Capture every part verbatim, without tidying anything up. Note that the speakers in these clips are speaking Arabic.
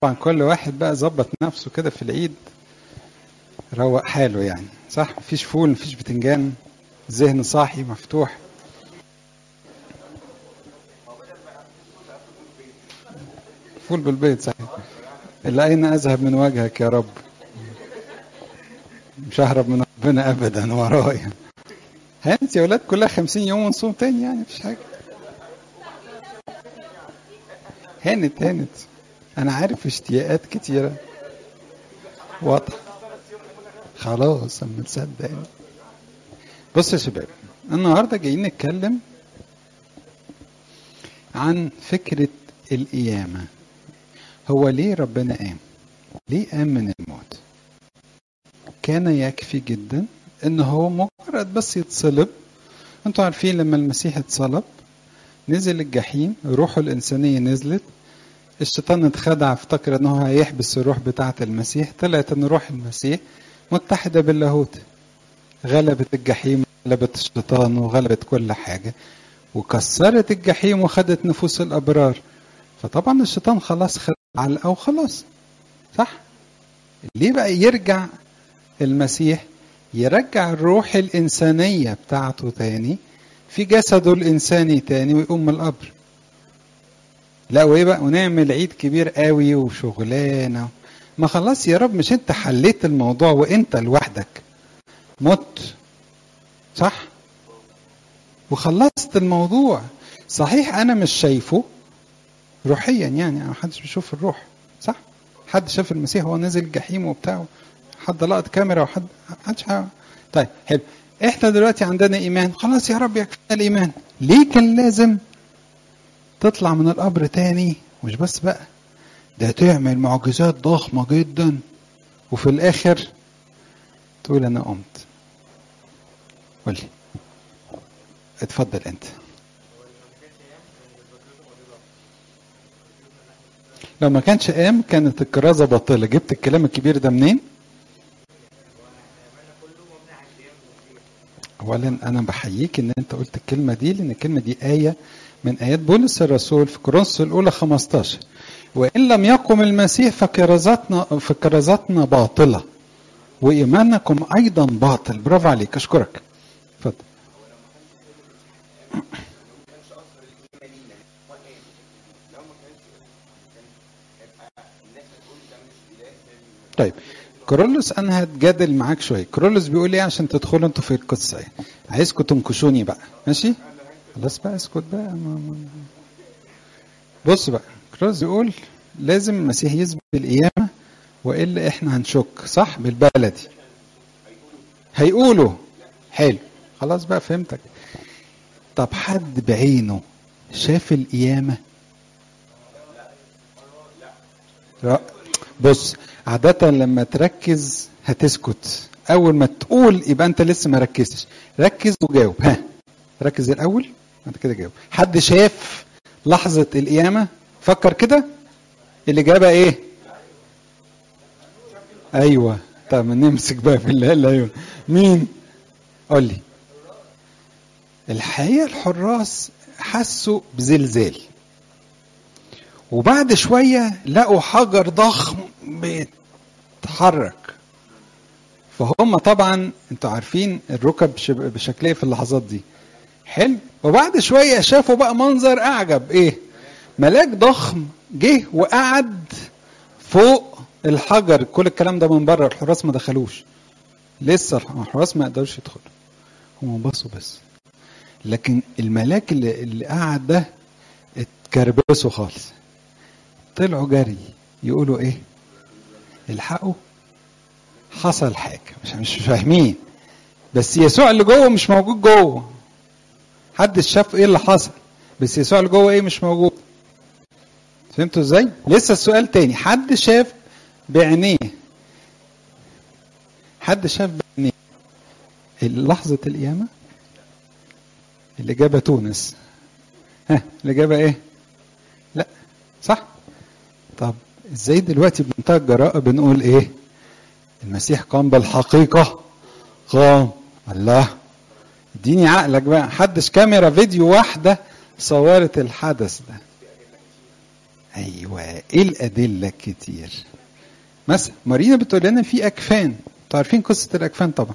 طبعا كل واحد بقى ظبط نفسه كده في العيد، روق حاله يعني، صح؟ مفيش فول، مفيش بتنجان، ذهن صاحي مفتوح. فول بالبيض صحيح. إلا أين أذهب من وجهك يا رب؟ مش ههرب من ربنا أبدا ورايا. هانت يا ولاد، كلها خمسين يوم ونصوم تاني يعني، مفيش حاجة. هانت هانت أنا عارف اشتياقات كتيرة واضح. خلاص أما تصدق يعني. بص يا شباب، النهارده جايين نتكلم عن فكرة القيامة. هو ليه ربنا قام؟ ليه قام من الموت؟ كان يكفي جدا ان هو مجرد بس يتصلب. انتوا عارفين لما المسيح اتصلب نزل الجحيم، روحه الإنسانية نزلت، الشيطان اتخدع افتكر انه هيحبس الروح بتاعة المسيح، طلعت ان روح المسيح متحدة باللاهوت، غلبت الجحيم، غلبت الشيطان، وغلبت كل حاجة، وكسرت الجحيم وخدت نفوس الأبرار. فطبعا الشيطان خلاص خد علقة وخلاص، صح؟ ليه بقى يرجع المسيح يرجع الروح الإنسانية بتاعته تاني في جسده الإنساني تاني ويقوم من القبر؟ لا وإيه بقى، ونعمل عيد كبير قوي وشغلانة. ما خلاص يا رب، مش انت حليت الموضوع وانت لوحدك مت، صح؟ وخلصت الموضوع. صحيح انا مش شايفه روحيا يعني، ما حدش بيشوف الروح، صح؟ حد شاف المسيح وهو نازل الجحيم وبتاعه؟ حد لقط كاميرا وحد حدش حاجة. طيب حلو، احنا دلوقتي عندنا ايمان، خلاص يا رب يكفينا الايمان. ليه كان لازم تطلع من القبر تاني؟ مش بس بقى ده تعمل معجزات ضخمة جدا وفي الاخر تقول انا قمت. قولي، اتفضل انت. لو ما كانش قام كانت الكرازة باطلة. جبت الكلام الكبير ده منين؟ اولا انا بحييك ان انت قلت الكلمة دي، لان الكلمة دي آية من آيات بولس الرسول في كورنثوس الأولى خمستاشر. وإن لم يقم المسيح فكرازتنا فكرازتنا باطلة وإيمانكم أيضا باطل. برافو عليك، أشكرك. اتفضل. طيب كورولوس انا هتجادل معاك شويه. كورولوس بيقول ايه عشان تدخلوا انتوا في القصه يعني؟ عايزكم تنكشوني بقى، ماشي؟ خلاص بقى اسكت بقى. بص بقى، كورولوس بيقول لازم المسيح يثبت القيامه والا احنا هنشك، صح؟ بالبلدي هيقولوا. حلو، خلاص بقى فهمتك. طب حد بعينه شاف القيامه؟ بص، عادة لما تركز هتسكت، اول ما تقول يبقى انت لسه ما ركزتش. ركز وجاوب. ها، ركز الاول انت كده جاوب. حد شاف لحظة القيامة؟ فكر كده. الاجابة ايه؟ ايوه. طب نمسك بقى في الله. ايوه، مين؟ قول لي. الحقيقة الحراس حسوا بزلزال، وبعد شوية لقوا حجر ضخم بيتحرك. فهم طبعا انتوا عارفين الركب بشكليه في اللحظات دي. حلو. وبعد شويه شافوا بقى منظر اعجب. ايه؟ ملاك ضخم جه وقعد فوق الحجر. كل الكلام ده من بره، الحراس ما دخلوش لسه، الحراس ما قدروش يدخلوا، هم بصوا بس. لكن الملاك اللي, اللي قعد ده اتكربسوا خالص، طلعوا جري يقولوا ايه؟ الحقوا، حصل حاجه. مش مش فاهمين، بس يسوع اللي جوه مش موجود جوه. حد شاف ايه اللي حصل، بس يسوع اللي جوه ايه؟ مش موجود. فهمتوا ازاي؟ لسه السؤال تاني. حد شاف بعينيه، حد شاف بعينيه لحظة القيامة؟ الإجابة تونس. ها، الإجابة ايه؟ لا، صح؟ طب ازاي دلوقتي بمنتهى الجراءة بنقول ايه؟ المسيح قام بالحقيقة. قام. الله، اديني عقلك بقى. حدش كاميرا فيديو واحدة صورت الحدث ده. ايوه، ايه الادله كتير. مثلا مارينا بتقول لنا في اكفان. انتوا عارفين قصه الاكفان طبعا.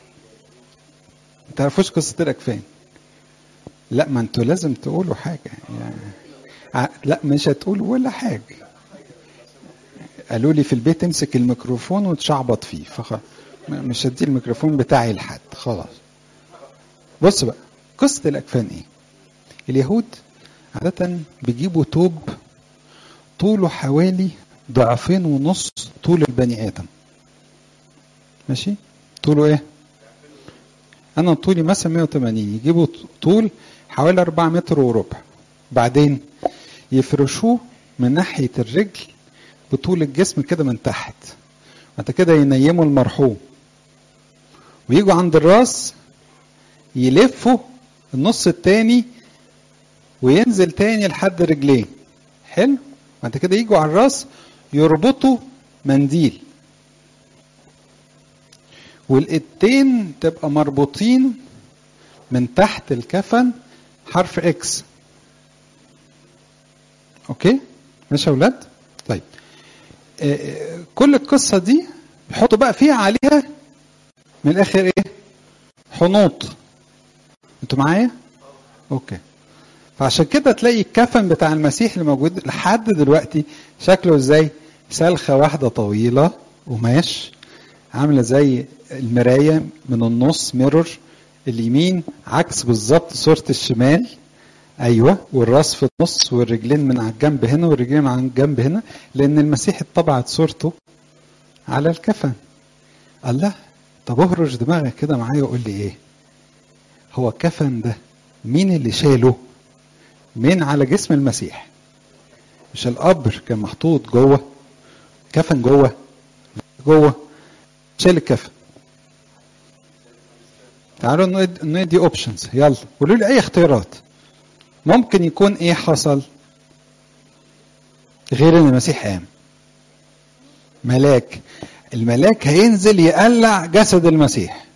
ما تعرفوش قصه الاكفان؟ لا، ما انتوا لازم تقولوا حاجه يعني. ع- لا مش هتقولوا ولا حاجه. قالوا لي في البيت امسك الميكروفون وتشعبط فيه، فخلاص مش هدي الميكروفون بتاعي لحد خلاص. بص بقى، قصه الاكفان ايه؟ اليهود عاده بيجيبوا توب طوله حوالي ضعفين ونص طول البني ادم. ماشي؟ طوله ايه؟ انا طولي مثلا مية وتمانين، يجيبوا طول حوالي أربعة متر وربع. بعدين يفرشوه من ناحيه الرجل بطول الجسم كده من تحت، بعد كده ينيموا المرحوم، ويجوا عند الراس يلفوا النص التاني وينزل تاني لحد رجليه. حلو. بعد كده يجوا على الراس يربطوا منديل، والايدين تبقى مربوطين من تحت الكفن حرف اكس. اوكي ماشي يا اولاد؟ طيب آه كل القصه دي بيحطوا بقى فيها عليها من الاخر ايه؟ حنوط. انتوا معايا؟ اوكي. فعشان كده تلاقي الكفن بتاع المسيح اللي موجود لحد دلوقتي شكله ازاي؟ سلخه واحده طويله قماش عامله زي المرايه من النص ميرور، اليمين عكس بالظبط صوره الشمال. ايوه، والراس في النص والرجلين من على الجنب هنا والرجلين على الجنب هنا، لان المسيح اتطبعت صورته على الكفن. الله، طب اهرج دماغك كده معايا وقول لي ايه هو الكفن ده؟ مين اللي شاله من على جسم المسيح؟ مش القبر كان محطوط جوه؟ كفن جوه جوه شال الكفن. تعالوا ندي اوبشنز، يلا قولوا لي اي اختيارات ممكن يكون ايه حصل غير ان المسيح قام. ملاك، الملاك هينزل يقلع جسد المسيح.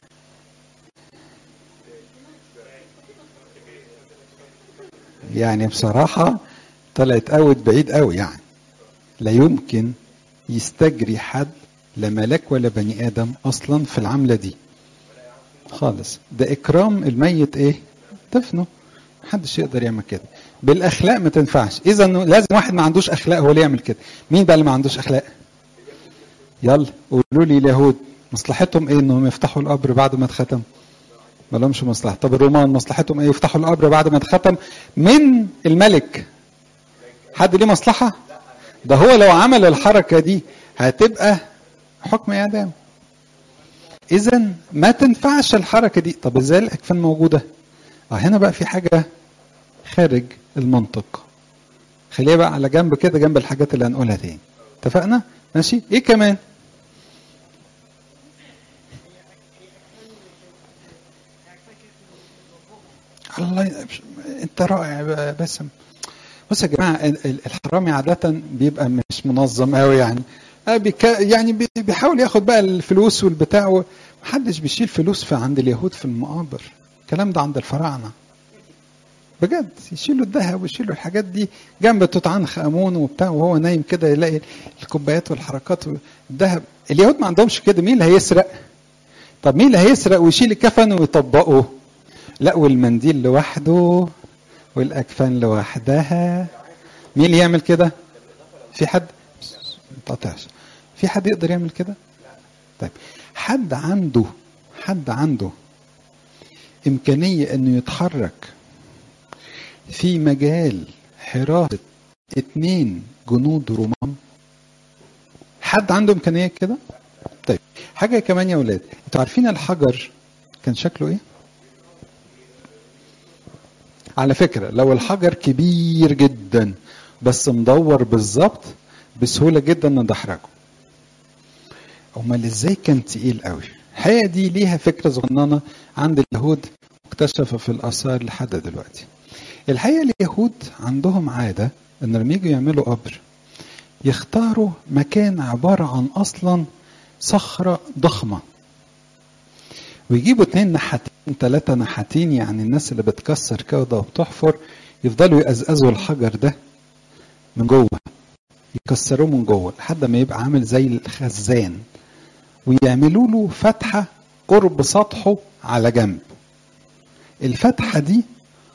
يعني بصراحة طلعت اوت بعيد قوي، يعني لا يمكن يستجري حد، لا ملاك ولا بني ادم اصلا في العملة دي خالص. ده اكرام الميت، ايه؟ دفنه. محدش يقدر يعمل كده بالاخلاق، ما تنفعش. اذا لازم واحد ما عندوش اخلاق هو اللي يعمل كده. مين بقى اللي ما عندوش اخلاق؟ يلا قولوا لي. اليهود مصلحتهم ايه انهم يفتحوا القبر بعد ما اتختم؟ ما لهمش مصلحه. طب الرومان مصلحتهم ايه يفتحوا القبر بعد ما اتختم من الملك؟ حد ليه مصلحه؟ ده هو لو عمل الحركه دي هتبقى حكم اعدام. اذا ما تنفعش الحركه دي. طب ازاي الاكفان موجوده؟ اه هنا بقى في حاجه خارج المنطق، خليها بقى على جنب كده، جنب الحاجات اللي هنقولها تاني. اتفقنا؟ ماشي. ايه كمان؟ الله، انت رائع باسم. بص يا جماعه، الحرامي عاده بيبقى مش منظم قوي يعني. يعني بيحاول ياخد بقى الفلوس والبتاع. محدش بيشيل فلوس في عند اليهود في المقابر. الكلام ده عند الفراعنه بجد. يشيلوا الذهب ويشيلوا الحاجات دي جنب توت عنخ امون وبتاع، وهو نايم كده يلاقي الكوبايات والحركات والذهب. اليهود ما عندهمش كده. مين اللي هيسرق؟ طب مين اللي هيسرق ويشيل الكفن ويطبقه؟ لا، والمنديل لوحده والاكفان لوحدها. مين اللي يعمل كده؟ في حد؟ متقطعش. في حد يقدر يعمل كده؟ طيب حد عنده حد عنده امكانيه انه يتحرك في مجال حراسه اتنين جنود رومان؟ حد عنده امكانيه كده؟ طيب حاجه كمان يا اولاد، انتوا عارفين الحجر كان شكله ايه؟ على فكره لو الحجر كبير جدا بس مدور بالظبط بسهوله جدا ندحرجه. امال ازاي كان تقيل قوي؟ الحقيقه دي ليها فكره صغننه عند اليهود مكتشفه في الاثار لحد دلوقتي. الحقيقه اليهود عندهم عاده ان لما يجوا يعملوا قبر يختاروا مكان عباره عن اصلا صخره ضخمه، ويجيبوا اتنين نحاتين ثلاثه نحاتين، يعني الناس اللي بتكسر كده وبتحفر يفضلوا يقزقزوا الحجر ده من جوه، يكسروه من جوه لحد ما يبقى عامل زي الخزان، ويعملوا له فتحة قرب سطحه على جنب. الفتحة دي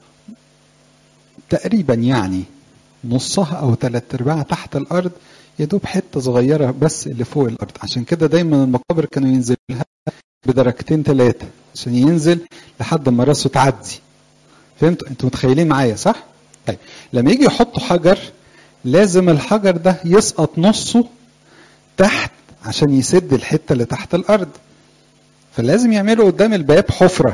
تقريبا يعني نصها او ثلاث ارباعها تحت الارض، يدوب حتة صغيرة بس اللي فوق الارض. عشان كده دايما المقابر كانوا ينزلها بدرجتين ثلاثة عشان ينزل لحد ما راسه تعدي. فهمتوا؟ انتوا متخيلين معايا صح؟ طيب لما يجي يحطوا حجر لازم الحجر ده يسقط نصه تحت عشان يسد الحتة اللي تحت الارض، فلازم يعملوا قدام الباب حفرة.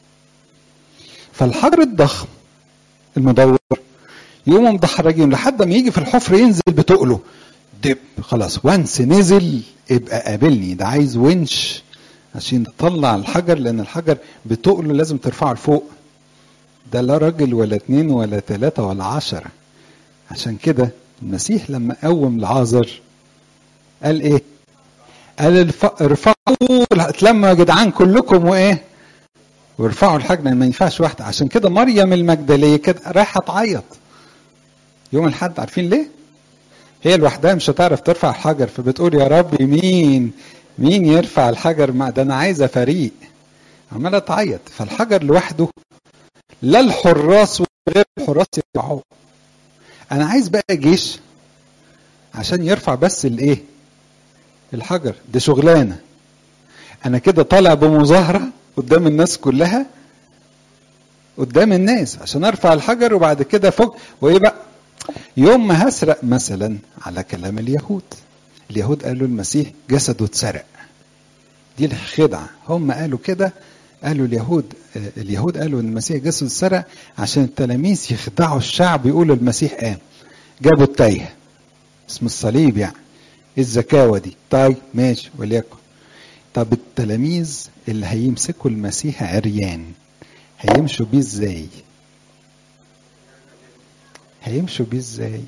فالحجر الضخم المدور يقوموا مدحرجين لحد ما يجي في الحفرة ينزل بتقله دب، خلاص وانس نزل ابقى قابلني. ده عايز ونش عشان تطلع الحجر، لان الحجر بتقله لازم ترفعه لفوق. ده لا راجل ولا اتنين ولا تلاتة ولا عشرة. عشان كده المسيح لما قوم لعازر قال ايه؟ قال الف... ارفعوا اتلموا يا جدعان كلكم وايه وارفعوا الحجر، ما ينفعش واحده. عشان كده مريم المجدليه كده رايحه تعيط يوم الحد. عارفين ليه؟ هي لوحدها مش هتعرف ترفع الحجر، فبتقول يا رب مين مين يرفع الحجر؟ ما ده انا عايزه فريق. عماله تعيط. فالحجر لوحده لا الحراس وغير الحراس يرفعوه. انا عايز بقى جيش عشان يرفع بس الايه؟ الحجر. ده شغلانه. انا كده طالع بمظاهره قدام الناس كلها، قدام الناس عشان ارفع الحجر، وبعد كده فوق وايه بقى؟ يوم ما هسرق مثلا على كلام اليهود، اليهود قالوا المسيح جسده اتسرق، دي الخدعه. هم قالوا كده، قالوا اليهود اليهود قالوا ان المسيح جسده اتسرق عشان التلاميذ يخدعوا الشعب يقولوا المسيح قام. جابوا التايه اسم الصليب، يعني الزكاوه دي. طيب ماشي وليكن. طب التلاميذ اللي هيمسكوا المسيح عريان هيمشوا بيه ازاي؟ هيمشوا بيه ازاي؟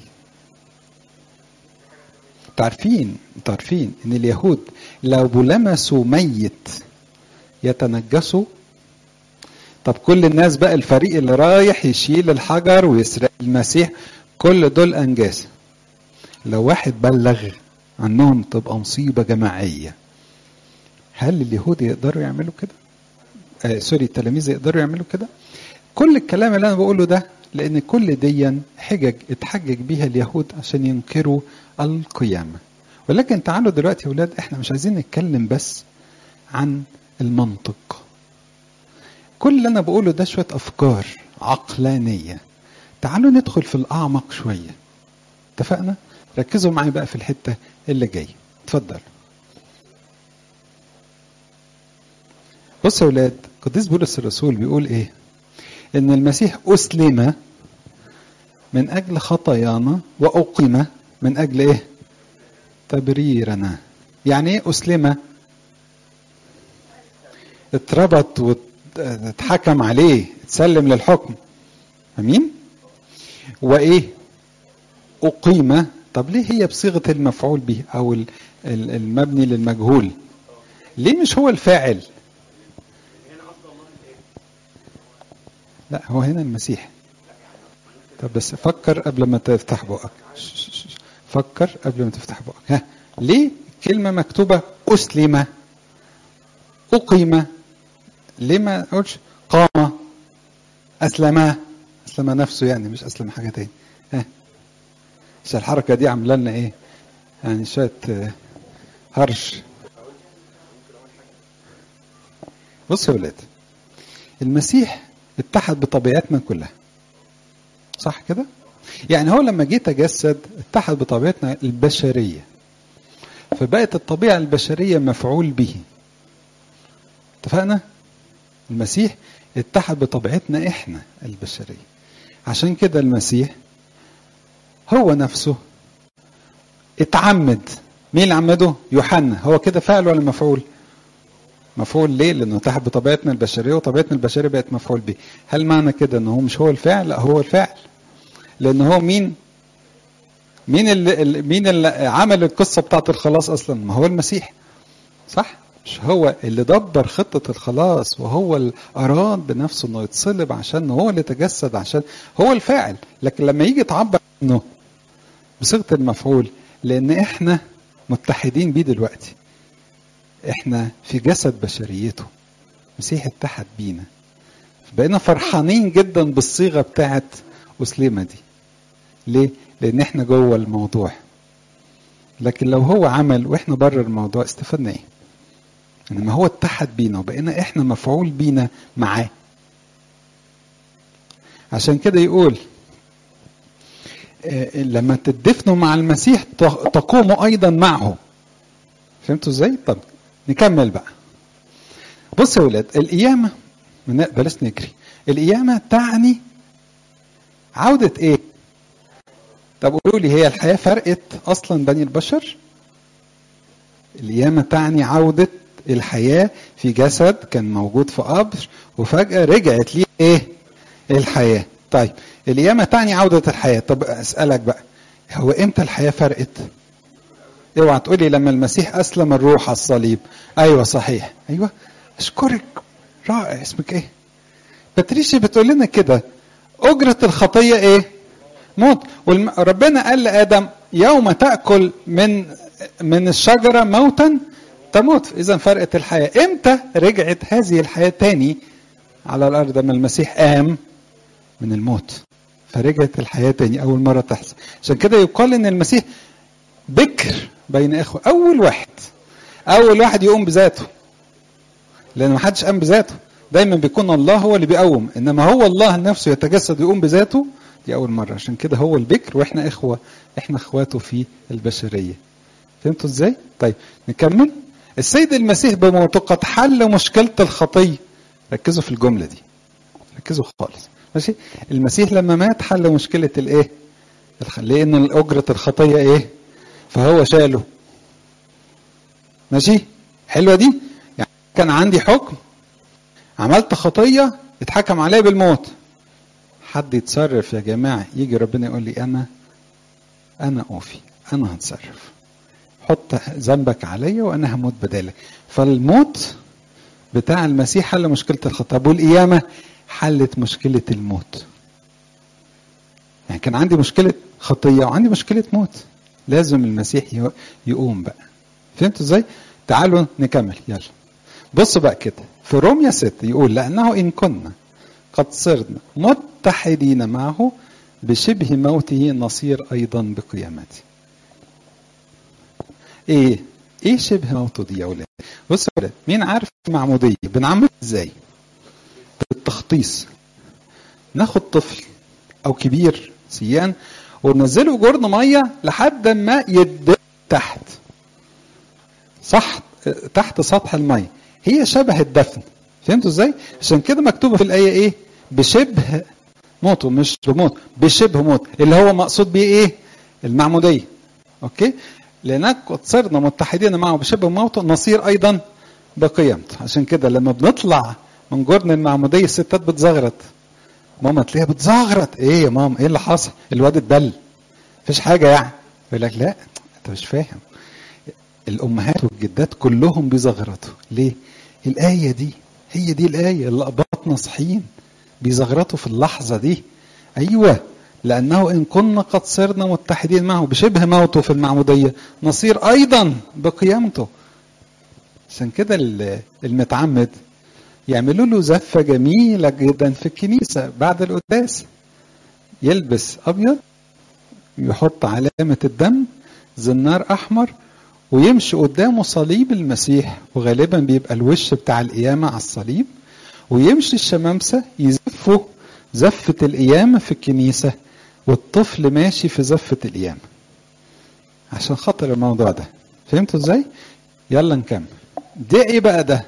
تعرفين تعرفين ان اليهود لو لمسوا ميت يتنجسوا. طب كل الناس بقى الفريق اللي رايح يشيل الحجر ويسرق المسيح كل دول انجاسه. لو واحد بلغ عنهم تبقى مصيبه جماعيه. هل اليهود يقدروا يعملوا كده؟ آه سوري التلاميذ يقدروا يعملوا كده؟ كل الكلام اللي انا بقوله ده لان كل دي حجج اتحجج بيها اليهود عشان ينكروا القيامه. ولكن تعالوا دلوقتي يا اولاد، احنا مش عايزين نتكلم بس عن المنطق. كل اللي انا بقوله ده شويه افكار عقلانيه. تعالوا ندخل في الاعمق شويه. اتفقنا؟ ركزوا معايا بقى في الحته اللي جايه. اتفضل. بصوا يا اولاد، قديس بولس الرسول بيقول ايه؟ ان المسيح اسلم من اجل خطايانا واقيم من اجل ايه؟ تبريرنا. يعني ايه اسلم؟ اتربط واتحكم عليه، اتسلم للحكم. امين؟ وايه؟ اقيم. طب ليه هي بصيغه المفعول به او المبني للمجهول؟ ليه مش هو الفاعل؟ لا هو هنا المسيح. طب بس فكر قبل ما تفتح بقك. فكر قبل ما تفتح بقك. ها ليه كلمة مكتوبة أسلم أقيم؟ ليه ما أقولش قام أسلم؟ أسلم نفسه يعني، مش أسلم حاجة تاني. ها عشان الحركة دي عاملة لنا إيه؟ يعني شوية هرش. بصوا يا ولاد، المسيح اتحد بطبيعتنا كلها، صح كده؟ يعني هو لما جه تجسد اتحد بطبيعتنا البشرية، فبقت الطبيعة البشرية مفعول به. اتفقنا؟ المسيح اتحد بطبيعتنا احنا البشرية. عشان كده المسيح هو نفسه اتعمد. مين اللي عمده؟ يوحنا. هو كده فاعل ولا مفعول؟ مفعول. ليه؟ لانه اتحد بطبيعتنا البشريه وطبيعتنا البشريه بقت مفعول به. هل معنى كده ان هو مش هو الفاعل؟ لا هو الفاعل. لان هو مين مين اللي مين اللي عمل القصه بتاعت الخلاص اصلا؟ ما هو المسيح، صح؟ مش هو اللي دبر خطه الخلاص، وهو اللي اراد بنفسه انه يتصلب عشان هو اللي تجسد، عشان هو الفاعل. لكن لما يجي تعبر عنه بصيغة المفعول لأن إحنا متحدين بيه دلوقتي. إحنا في جسد بشريته، مسيح اتحد بينا، بقينا فرحانين جدا بالصيغة بتاعت أسلمة دي. ليه؟ لأن إحنا جوه الموضوع. لكن لو هو عمل وإحنا بره الموضوع استفدنا إيه؟ إنما هو اتحد بينا وبقينا إحنا مفعول بينا معاه. عشان كده يقول لما تدفنوا مع المسيح تقوموا أيضا معه. فهمتوا إزاي؟ طب نكمل بقى. بص يا ولاد، القيامة بلاش نجري. القيامة تعني عودة إيه؟ طب قولوا لي، هي الحياة فرقت أصلا بني البشر؟ القيامة تعني عودة الحياة في جسد كان موجود في قبر وفجأة رجعت ليه إيه؟ الحياة. طيب القيامة تعني عودة الحياة. طب أسألك بقى، هو إمتى الحياة فرقت؟ اوعى تقولي لما المسيح أسلم الروح على الصليب. أيوة صحيح، أيوة أشكرك، رائع. اسمك إيه؟ باتريشي بتقول لنا كده، أجرة الخطية إيه؟ موت. وربنا قال لآدم يوم تأكل من من الشجرة موتا تموت. إذا فرقت الحياة. إمتى رجعت هذه الحياة تاني على الأرض؟ لما المسيح قام من الموت فرجعت الحياة تاني أول مرة تحصل. عشان كده يقال إن المسيح بكر بين إخوة، أول واحد أول واحد يقوم بذاته، لأن ما حدش قام بذاته. دايما بيكون الله هو اللي بيقوم، إنما هو الله نفسه يتجسد ويقوم بذاته، دي أول مرة. عشان كده هو البكر وإحنا إخوة، إحنا إخواته في البشرية. فهمتوا إزاي؟ طيب نكمل. السيد المسيح بموته قد حل مشكلة الخطية. ركزوا في الجملة دي، ركزوا خالص، ماشي؟ المسيح لما مات حل مشكلة الإيه؟ لأن الأجرة الخطية إيه؟ فهو شاله. ماشي؟ حلوة دي؟ يعني كان عندي حكم، عملت خطية، اتحكم عليه بالموت. حد يتصرف يا جماعة، يجي ربنا يقول لي أنا أنا أوفي، أنا هتصرف، حط ذنبك عليا وأنا هموت بدالك. فالموت بتاع المسيح حل مشكلة الخطية، والقيامة حلت مشكلة الموت. يعني كان عندي مشكلة خطية وعندي مشكلة موت، لازم المسيح يقوم بقى. فهمتوا ازاي؟ تعالوا نكمل، يلا. بص بقى كده في رومية ستة يقول لأنه إن كنا قد صرنا متحدين معه بشبه موته نصير أيضا بقيامته. إيه؟ إيه شبه موته دي يا ولاد؟ بص يا ولاد، مين عارف المعمودية بنعمل إزاي؟ بالتخطيص. ناخد طفل أو كبير سيان وننزله جرن مية لحد ما يدب تحت، صح، تحت سطح المية. هي شبه الدفن. فهمتوا ازاي؟ عشان كده مكتوبة في الآية ايه؟ بشبه موته، مش بموت، بشبه موت، اللي هو مقصود بيه ايه؟ المعمودية. اوكي؟ لأنك قد صرنا متحدين معه بشبه موته نصير أيضا بقيامته. عشان كده لما بنطلع من جرن المعمودية الستات بتزغرط. ماما تلاقيها بتزغرط، ايه يا ماما؟ ايه اللي حصل؟ الواد اتبل، مفيش حاجة يعني. يقول لك لا انت مش فاهم، الأمهات والجدات كلهم بيزغرطوا. ليه؟ الآية دي هي دي الآية اللي أباطنا صحيين بيزغرطوا في اللحظة دي. أيوة، لأنه إن كنا قد صرنا متحدين معه بشبه موته في المعمودية نصير أيضا بقيامته. عشان كده المتعمد يعملوا له زفة جميلة جدا في الكنيسة بعد القداس، يلبس أبيض، يحط علامة الدم، زنار أحمر، ويمشي قدامه صليب المسيح، وغالبا بيبقى الوش بتاع القيامة على الصليب، ويمشي الشمامسة يزفوا زفة القيامة في الكنيسة، والطفل ماشي في زفة القيامة عشان خاطر الموضوع ده. فهمتوا ازاي؟ يلا نكمل. ده ايه بقى ده؟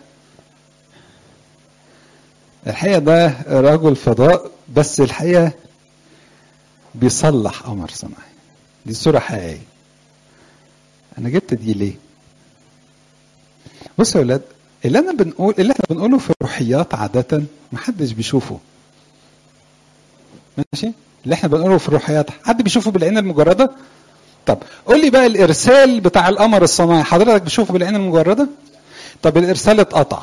الحقيقة ده رجل فضاء، بس الحقيقة بيصلح قمر صناعي. دي صورة حقيقية. أنا جبت دي ليه؟ بصوا يا ولاد، اللي أنا بنقول اللي احنا بنقوله في الروحيات عادة محدش بيشوفه. ماشي؟ اللي احنا بنقوله في الروحيات حد بيشوفه بالعين المجردة؟ طب قول لي بقى الإرسال بتاع القمر الصناعي حضرتك بتشوفه بالعين المجردة؟ طب الإرسال اتقطع.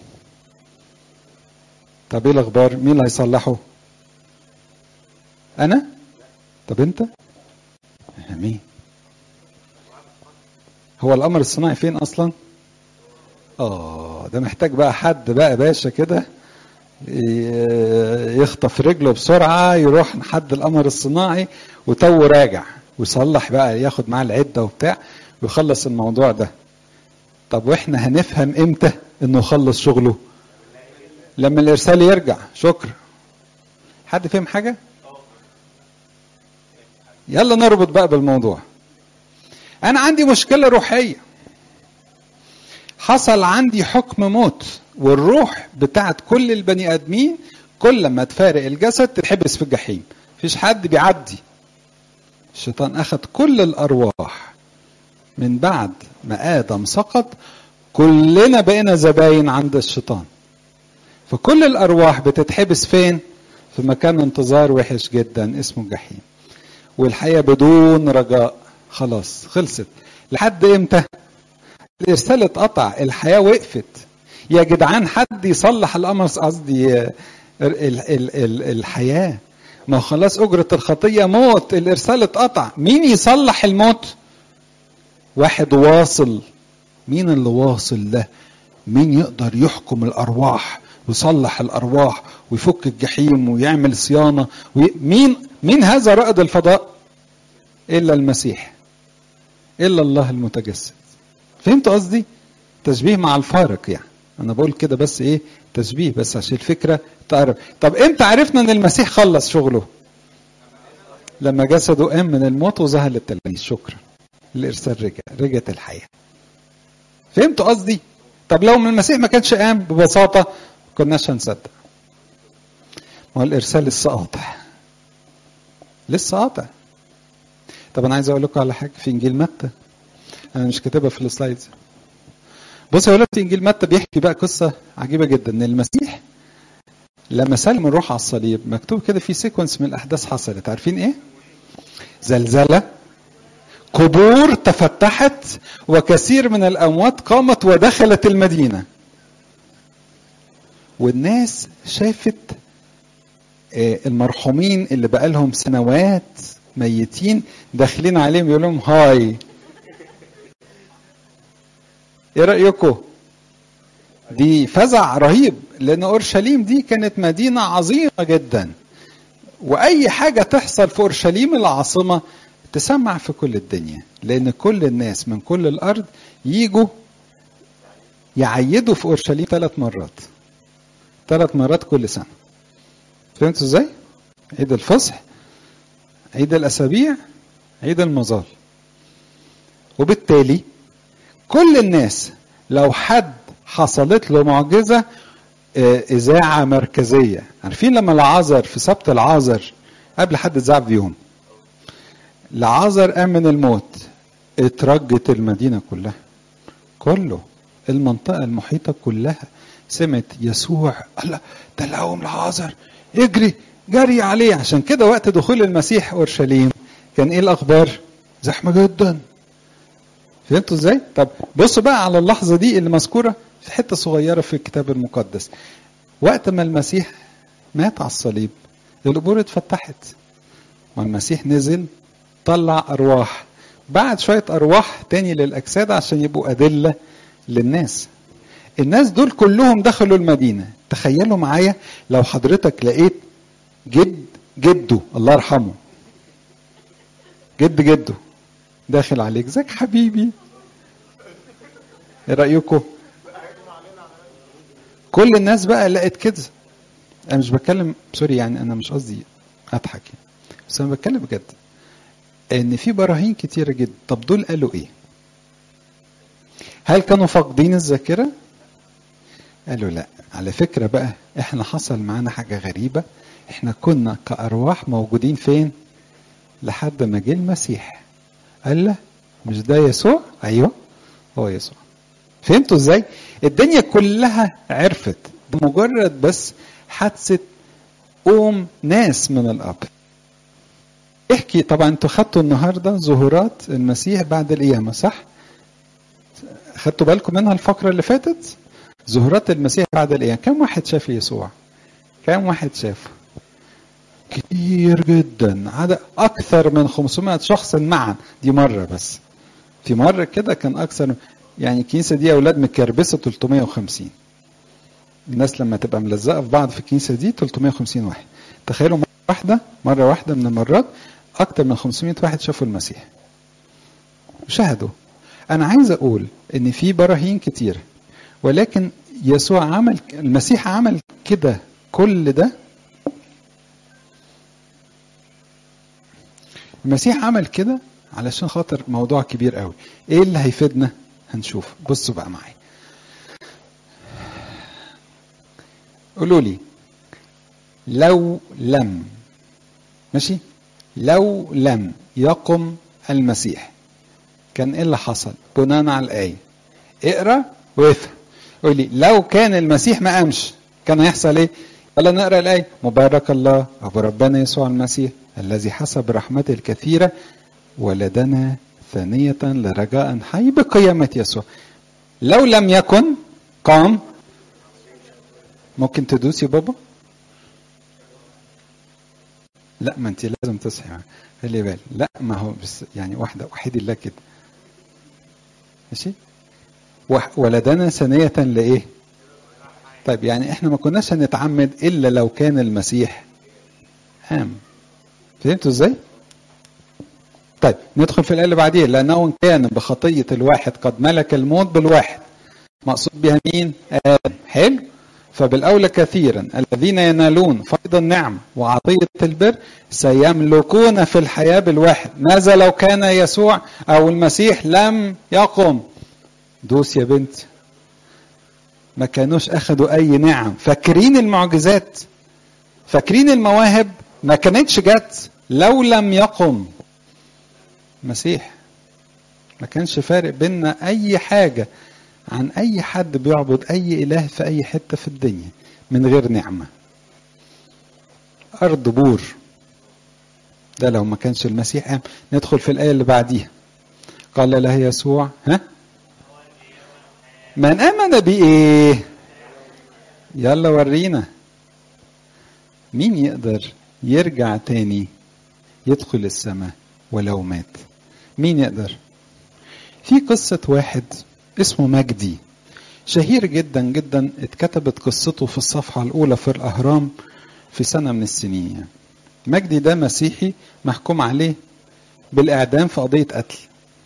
طب ايه الأخبار؟ مين اللي هيصلحه؟ أنا؟ طب أنت؟ امين. هو القمر الصناعي فين اصلا؟ اه ده محتاج بقى حد بقى باشا كده يخطف رجله بسرعه يروح لحد القمر الصناعي وتو راجع ويصلح بقى، ياخد معاه العده وبتاع ويخلص الموضوع ده. طب واحنا هنفهم امتى انه خلص شغله؟ لما الارسال يرجع. شكرا. حد فهم حاجه؟ يلا نربط بقى بالموضوع. انا عندي مشكله روحيه، حصل عندي حكم موت، والروح بتاعت كل البني ادمين كل ما تفارق الجسد تتحبس في الجحيم، مفيش حد بيعدي. الشيطان اخذ كل الارواح من بعد ما ادم سقط، كلنا بقينا زباين عند الشيطان، فكل الارواح بتتحبس فين؟ في مكان انتظار وحش جدا اسمه الجحيم، والحياه بدون رجاء. خلاص خلصت. لحد امتى؟ الارسال اتقطع، الحياه وقفت. يا جدعان حد يصلح الامر، قصدي الحياه، ما خلاص اجره الخطيه موت، الارسال اتقطع. مين يصلح الموت؟ واحد واصل. مين اللي واصل ده؟ مين يقدر يحكم الارواح ويصلح الارواح ويفك الجحيم ويعمل صيانه وي... مين مين هذا رائد الفضاء؟ الا المسيح، الا الله المتجسد. فهمت قصدي؟ تشبيه مع الفارق يعني، انا بقول كده بس ايه تشبيه بس عشان الفكره تعرف. طب امتى عرفنا ان المسيح خلص شغله؟ لما جسده قام من الموت وظهر للتلاميذ. شكرا. الارسال رجع، رجعت الحياه. فهمتوا قصدي؟ طب لو من المسيح ما كانش قام ببساطه كناش هنصدق. ما هو الارسال لسه قاطع، لسه قاطع. طب انا عايز اقول لكم على حاجه في انجيل متى، انا مش كاتبها في السلايدز. بصوا يا ولاد، في انجيل متى بيحكي بقى قصه عجيبه جدا، ان المسيح لما سلم الروح على الصليب مكتوب كده في سيكونس من الاحداث حصلت. عارفين ايه؟ زلزله، قبور تفتحت، وكثير من الاموات قامت ودخلت المدينه. والناس شافت المرحومين اللي بقى لهم سنوات ميتين داخلين عليهم يقول لهم هاي. ايه رايكم؟ دي فزع رهيب، لان اورشليم دي كانت مدينه عظيمه جدا، واي حاجه تحصل في اورشليم العاصمه تسمع في كل الدنيا، لان كل الناس من كل الارض يجوا يعيدوا في اورشليم ثلاث مرات ثلاث مرات كل سنه. فهمتوا ازاي؟ عيد الفصح، عيد الاسابيع، عيد المظال. وبالتالي كل الناس لو حد حصلت له معجزه اذاعه مركزيه. عارفين لما العازر في سبت العازر قبل حد اتذاع بيهم، العازر قام من الموت، اترجت المدينه كلها، كله المنطقه المحيطه كلها سمعت يسوع. الله، ده لقوم العازر، اجري جري عليه. عشان كده وقت دخول المسيح اورشليم كان ايه الاخبار؟ زحمه جدا. فهمتوا ازاي؟ طب بصوا بقى على اللحظه دي اللي مذكوره في حته صغيره في الكتاب المقدس. وقت ما المسيح مات على الصليب القبور اتفتحت، والمسيح نزل طلع ارواح، بعد شويه ارواح تاني للاجساد عشان يبقوا ادله للناس. الناس دول كلهم دخلوا المدينه. تخيلوا معايا لو حضرتك لقيت جد جده الله يرحمه، جد جده داخل عليك، ازيك حبيبي، ايه رايكم؟ كل الناس بقى لقت كده. انا مش بتكلم سوري يعني، انا مش قصدي اضحك يعني، بس انا بتكلم بجد ان في براهين كتيره جدا. طب دول قالوا ايه؟ هل كانوا فاقدين الذاكره؟ قالوا لا. على فكره بقى احنا حصل معانا حاجه غريبه، احنا كنا كارواح موجودين فين لحد ما جه المسيح. قال له مش ده يسوع؟ ايوه هو يسوع. فهمتوا ازاي؟ الدنيا كلها عرفت، ده مجرد بس حادثه قوم ناس من القبر. احكي طبعا، انتوا خدتوا النهارده ظهورات المسيح بعد القيامه صح؟ خدتوا بالكم منها الفقره اللي فاتت؟ ظهورات المسيح بعد القيامه. كم واحد شاف يسوع؟ كم واحد شافه؟ كتير جدا، عدد اكثر من خمسمائة شخص معا. دي مره بس، في مره كده كان اكثر، يعني الكنيسه دي يا اولاد متكربسه ثلاثمائة وخمسين. الناس لما تبقى ملزقه في بعض في الكنيسه دي ثلاثمائة وخمسين واحد. تخيلوا مره واحده مره واحده من المرات اكثر من خمسمائة واحد شافوا المسيح وشهدوا. انا عايز اقول ان في براهين كتير، ولكن يسوع عمل، المسيح عمل كده كل ده. المسيح عمل كده علشان خاطر موضوع كبير قوي. ايه اللي هيفيدنا؟ هنشوف. بصوا بقى معايا، قولوا لي لو لم، ماشي، لو لم يقم المسيح كان ايه اللي حصل بناء على الآية؟ اقرأ وافهم. قول لي لو كان المسيح ما قامش كان هيحصل ايه؟ يلا نقرأ الآية. مبارك الله أبو ربنا يسوع المسيح الذي حسب رحمته الكثيرة ولدنا ثانية لرجاء حي بقيامة يسوع. لو لم يكن قام، ممكن تدوسي بابا؟ لا، ما انت لازم تصحي، خلي بالك. لا ما هو بس يعني واحدة وحيد الله كده، ماشي. ولدنا ثانية لإيه؟ طيب يعني احنا ما كناش هنتعمد إلا لو كان المسيح قام. فهمتوا ازاي؟ طيب ندخل في الآية اللي بعديها. لأنه كان بخطية الواحد قد ملك الموت بالواحد. مقصود بها مين؟ آدم. حلو. فبالأولى كثيرا الذين ينالون فيض النعم وعطية البر سيملكون في الحياة بالواحد. ماذا لو كان يسوع أو المسيح لم يقم؟ دوس يا بنت. ما كانوش أخدوا أي نعم. فاكرين المعجزات، فاكرين المواهب، ما كانتش جت لو لم يقم مسيح. ما كانش فارق بيننا أي حاجة عن أي حد بيعبد أي إله في أي حتة في الدنيا من غير نعمة. أرض بور. ده لو ما كانش المسيح قام. ندخل في الآية اللي بعديها. قال له يسوع ها من آمن بإيه؟ يلا ورينا. مين يقدر يرجع تاني يدخل السماء ولو مات؟ مين يقدر؟ في قصة واحد اسمه مجدي، شهير جدا جدا، اتكتبت قصته في الصفحة الأولى في الأهرام في سنة من السنين. يعني مجدي ده مسيحي محكوم عليه بالإعدام في قضية قتل.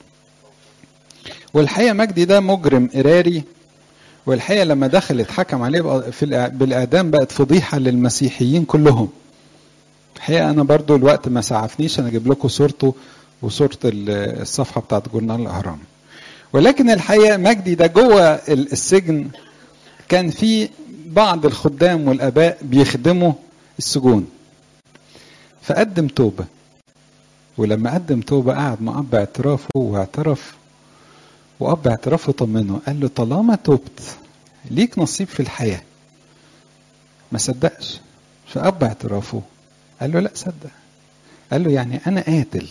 والحقيقة مجدي ده مجرم إراري، والحقيقة لما دخل اتحكم عليه في بالإعدام بقت فضيحة للمسيحيين كلهم. الحقيقة أنا برضو الوقت ما سعفنيش أنا أجيب لكم صورته وصورة الصفحة بتاعت جورنال الأهرام. ولكن الحقيقة مجدي ده جوه السجن كان في بعض الخدام والآباء بيخدموا السجون، فقدم توبة. ولما قدم توبة قعد مع أب اعترافه واعترف، وأب اعترافه طمنه قال له طالما توبت ليك نصيب في الحياة. ما صدقش، فأب اعترافه قال له لا صدق. قال له يعني أنا قاتل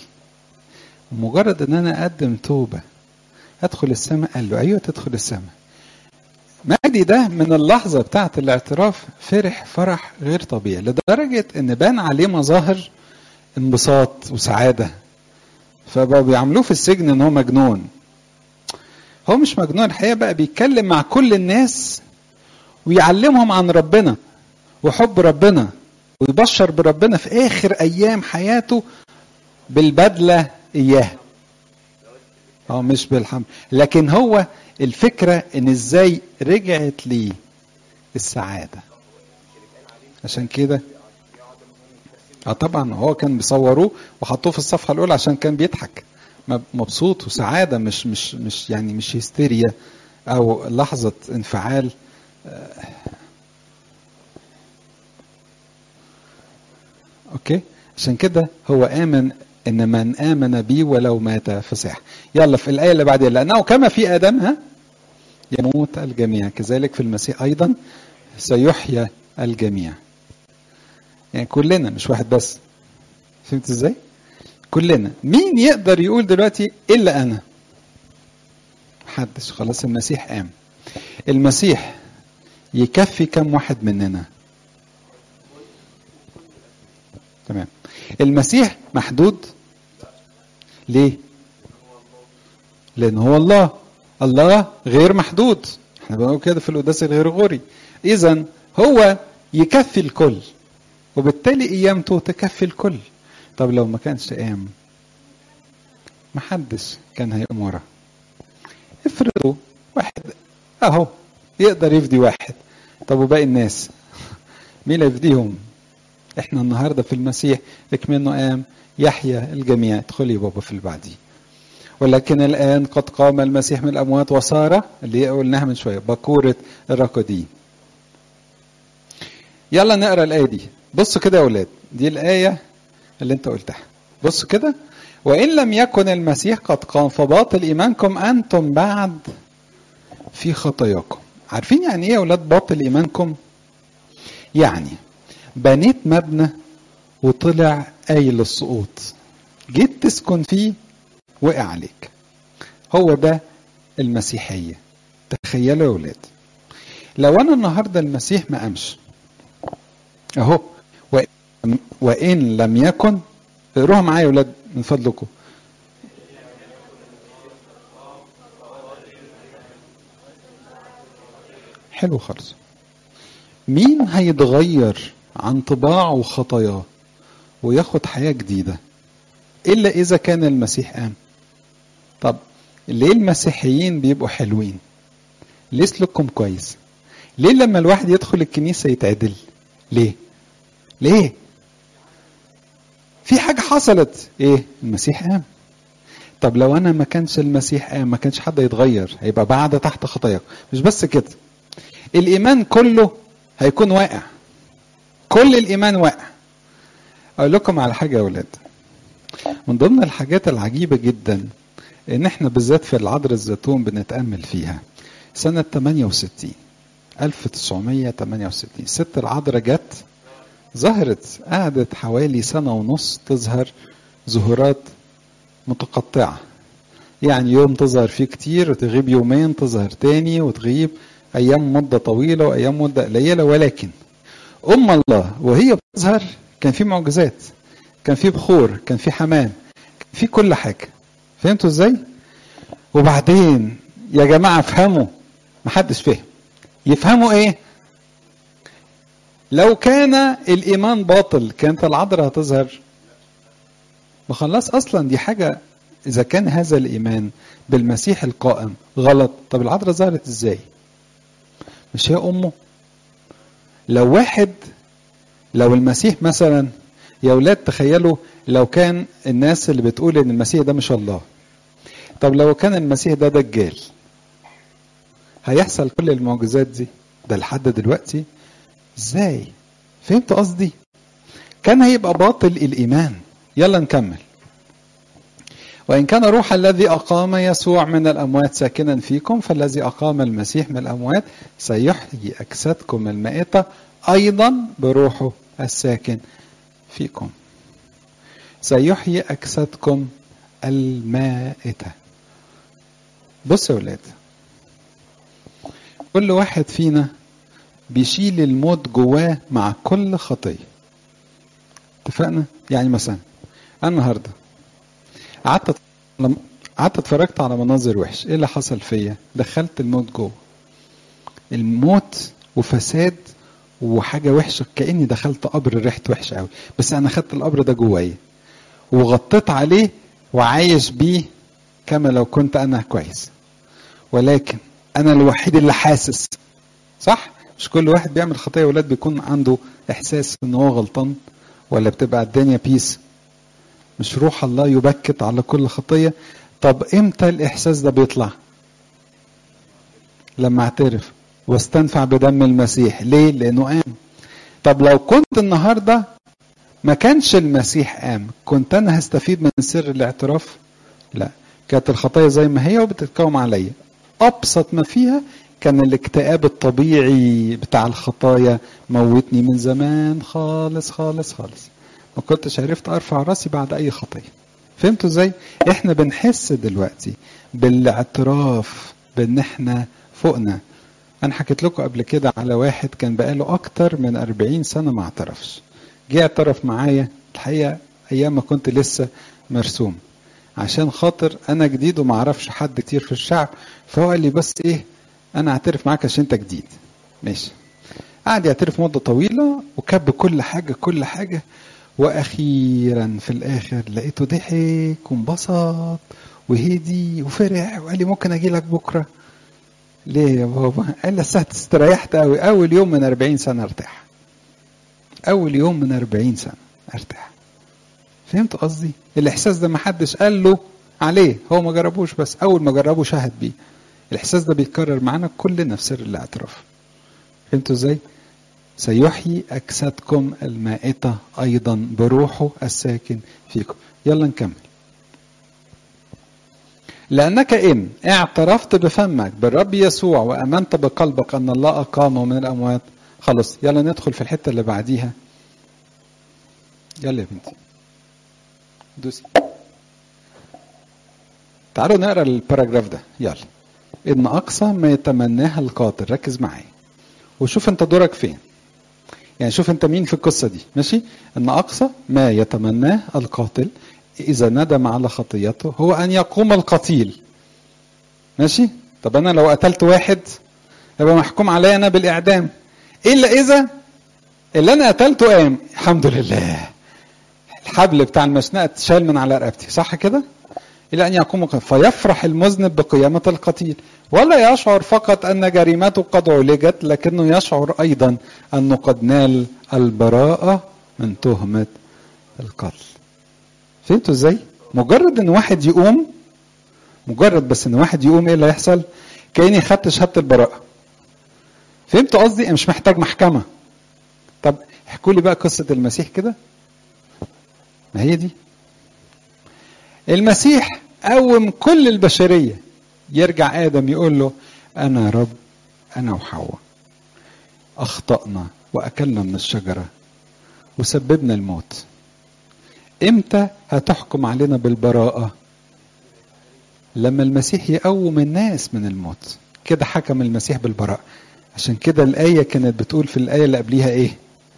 مجرد أن أنا أقدم توبة أدخل السماء؟ قال له أيوة تدخل السماء. مجدي ده من اللحظة بتاعة الاعتراف فرح فرح غير طبيعي، لدرجة أن بان عليه مظاهر انبساط وسعادة. فبقوا بيعملوه في السجن أنه مجنون. هو مش مجنون الحقيقة، بقى بيتكلم مع كل الناس ويعلمهم عن ربنا وحب ربنا ويبشر بربنا في آخر أيام حياته بالبدلة إياه. هو مش بالحمل، لكن هو الفكرة ان ازاي رجعت لي السعادة. عشان كده اه طبعا هو كان بيصوروه وحطوه في الصفحة الاولى عشان كان بيضحك مبسوط وسعادة، مش مش مش يعني مش هستيريا او لحظة انفعال. آه. اوكي، عشان كده هو آمن ان من آمن بي ولو مات فسيح. يلا في الآية اللي بعدها. لأنه كما في آدم ها يموت الجميع كذلك في المسيح أيضا سيحيا الجميع. يعني كلنا مش واحد بس. فهمت ازاي؟ كلنا. مين يقدر يقول دلوقتي إلا أنا؟ محدش. خلاص المسيح قام. المسيح يكفي كم واحد مننا؟ تمام. المسيح محدود ليه؟ لأن هو الله. الله غير محدود، احنا بنقول كده في القداس الغريغوري. إذن هو يكفي الكل، وبالتالي قيامته تكفي الكل. طب لو ما كانش قام محدش كان هيقوم وراه. افرضوا واحد اهو يقدر يفدي واحد، طب وباقي الناس مين اللي يفديهم؟ احنا النهارده في المسيح اكمنه قام يحيى الجميع. ادخلي يا بابا في البعدي. ولكن الان قد قام المسيح من الاموات وصار، اللي قلناها من شويه، بكوره الراقدين. يلا نقرا الايه دي. بصوا كده يا اولاد، دي الايه اللي انت قلتها. بصوا كده: وان لم يكن المسيح قد قام فباطل ايمانكم انتم بعد في خطاياكم. عارفين يعني ايه يا اولاد باطل ايمانكم؟ يعني بنيت مبنى وطلع قايل للسقوط، جيت تسكن فيه وقع عليك. هو ده المسيحيه. تخيلوا يا اولاد لو انا النهارده المسيح ما قامش اهو، وان لم يكن، اقروها معايا يا اولاد من فضلكم. حلو خالص. مين هيتغير عن طباعه وخطاياه وياخد حياة جديدة إلا إذا كان المسيح قام؟ طب ليه المسيحيين بيبقوا حلوين؟ ليه سلوكهم كويس؟ ليه لما الواحد يدخل الكنيسة يتعدل؟ ليه؟ ليه؟ في حاجة حصلت. إيه؟ المسيح قام. طب لو أنا ما كانش المسيح قام ما كانش حد يتغير، هيبقى بعد تحت خطاياكم. مش بس كده، الإيمان كله هيكون واقع. كل الإيمان واقع. أقول لكم على حاجة يا أولاد، من ضمن الحاجات العجيبة جدا إن إحنا بالذات في العذراء الزيتون بنتأمل فيها. سنة ثمانية وستين ألف وتسعمية وثمانية وستين ست العذراء جت ظهرت، قعدت حوالي سنة ونص تظهر ظهورات متقطعة. يعني يوم تظهر فيه كتير وتغيب يومين، تظهر تاني وتغيب أيام مدة طويلة وأيام مدة قليلة. ولكن أم الله وهي بتظهر كان في معجزات، كان في بخور، كان في حمام، كان في كل حاجة. فهمتوا ازاي؟ وبعدين يا جماعة افهموا، محدش فهم. يفهموا ايه؟ لو كان الإيمان باطل كانت العذراء هتظهر؟ وخلاص أصلا دي حاجة. إذا كان هذا الإيمان بالمسيح القائم غلط، طب العذراء ظهرت ازاي؟ مش هي أمه؟ لو واحد، لو المسيح مثلا يا أولاد تخيلوا لو كان الناس اللي بتقول إن المسيح ده مش الله، طب لو كان المسيح ده دجال هيحصل كل المعجزات دي؟ ده لحد دلوقتي ازاي؟ فهمت قصدي؟ كان هيبقى باطل الإيمان. يلا نكمل. وإن كان روح الذي أقام يسوع من الأموات ساكنا فيكم، فالذي أقام المسيح من الأموات سيحيي أجسادكم المائتة أيضا بروحه الساكن فيكم. سيحيي أجسادكم المائتة. بص يا ولاد، كل واحد فينا بيشيل الموت جواه مع كل خطية. اتفقنا؟ يعني مثلا أنا النهارده قعدت قعدت اتفرجت على مناظر وحش، ايه اللي حصل فيا؟ دخلت الموت جوه. الموت وفساد وحاجة وحشة، كأني دخلت قبر ريحته وحشة قوي، بس أنا خدت القبر ده جوايا وغطيت عليه وعايش بيه كما لو كنت أنا كويس. ولكن أنا الوحيد اللي حاسس، صح؟ مش كل واحد بيعمل خطية ولاد بيكون عنده إحساس إن هو غلطان، ولا بتبقى الدنيا بيس؟ مش روح الله يبكت على كل خطية؟ طب إمتى الإحساس ده بيطلع؟ لما اعترف واستنفع بدم المسيح. ليه؟ لأنه قام. طب لو كنت النهاردة ما كانش المسيح قام، كنت أنا هستفيد من سر الاعتراف؟ لا، كانت الخطايا زي ما هي وبتتكوم عليا. أبسط ما فيها كان الاكتئاب الطبيعي بتاع الخطايا موتني من زمان خالص خالص خالص. ما كنتش عرفت أرفع راسي بعد أي خطية. فهمتوا ازاي؟ احنا بنحس دلوقتي بالاعتراف بان احنا فوقنا. انا حكيت لكم قبل كده على واحد كان بقاله اكتر من أربعين سنة ما اعترفش، جه اعترف معايا الحقيقة أيام ما كنت لسه مرسوم، عشان خاطر أنا جديد وما أعرفش حد كتير في الشعب، فهو قال لي بس إيه أنا أعترف معاك عشان أنت جديد. ماشي. قعد يعترف مدة طويلة وكب كل حاجة كل حاجة، وأخيرا في الآخر لقيته ضحك وانبسط وهدي وفرح وقال لي ممكن أجي لك بكرة؟ ليه يا بابا؟ قال لي الساعة استريحت قوي، أول يوم من أربعين سنة ارتاح. أول يوم من أربعين سنة ارتاح. فهمت قصدي؟ الإحساس ده ما حدش قال له عليه، هو ما جربوش، بس أول ما جربه شاهد بيه. الإحساس ده بيتكرر معانا كلنا في سر الاعتراف. فهمتوا إزاي؟ سيحيي أجسادكم المائتة أيضا بروحه الساكن فيكم. يلا نكمل. لأنك إن اعترفت بفمك بالرب يسوع وأمنت بقلبك أن الله أقامه من الأموات. خلاص يلا ندخل في الحتة اللي بعديها. يلا يا بنتي دوسي. تعالوا نقرأ الباراجراف ده. يلا. إن أقصى ما يتمناه القاتل. ركز معايا وشوف أنت دورك فين. يعني شوف أنت مين في القصة دي. ماشي. إن أقصى ما يتمناه القاتل إذا ندم على خطيته هو أن يقوم القتيل. ماشي. طب أنا لو قتلت واحد يبقى محكوم عليا أنا بالإعدام، إلا إذا اللي أنا قتلته قام. الحمد لله، الحبل بتاع المشنقة اتشال من على رقبتي، صح كده؟ إلى أن يقوم القتيل فيفرح المذنب بقيامة القتيل، ولا يشعر فقط أن جريمته قد عولجت، لكنه يشعر أيضا أنه قد نال البراءة من تهمة القتل. فهمتوا ازاي؟ مجرد ان واحد يقوم، مجرد بس ان واحد يقوم ايه اللي هيحصل؟ كأني خدت شهادة البراءة. فهمتوا قصدي؟ انا مش محتاج محكمة. طب احكوا لي بقى قصة المسيح كده. ما هي دي. المسيح قوم كل البشرية. يرجع آدم يقول له أنا رب، أنا وحواء أخطأنا وأكلنا من الشجرة وسببنا الموت. امتى هتحكم علينا بالبراءة؟ لما المسيح يقوم الناس من الموت. كده حكم المسيح بالبراءة. عشان كده الآية كانت بتقول في الآية اللي قبليها ايه؟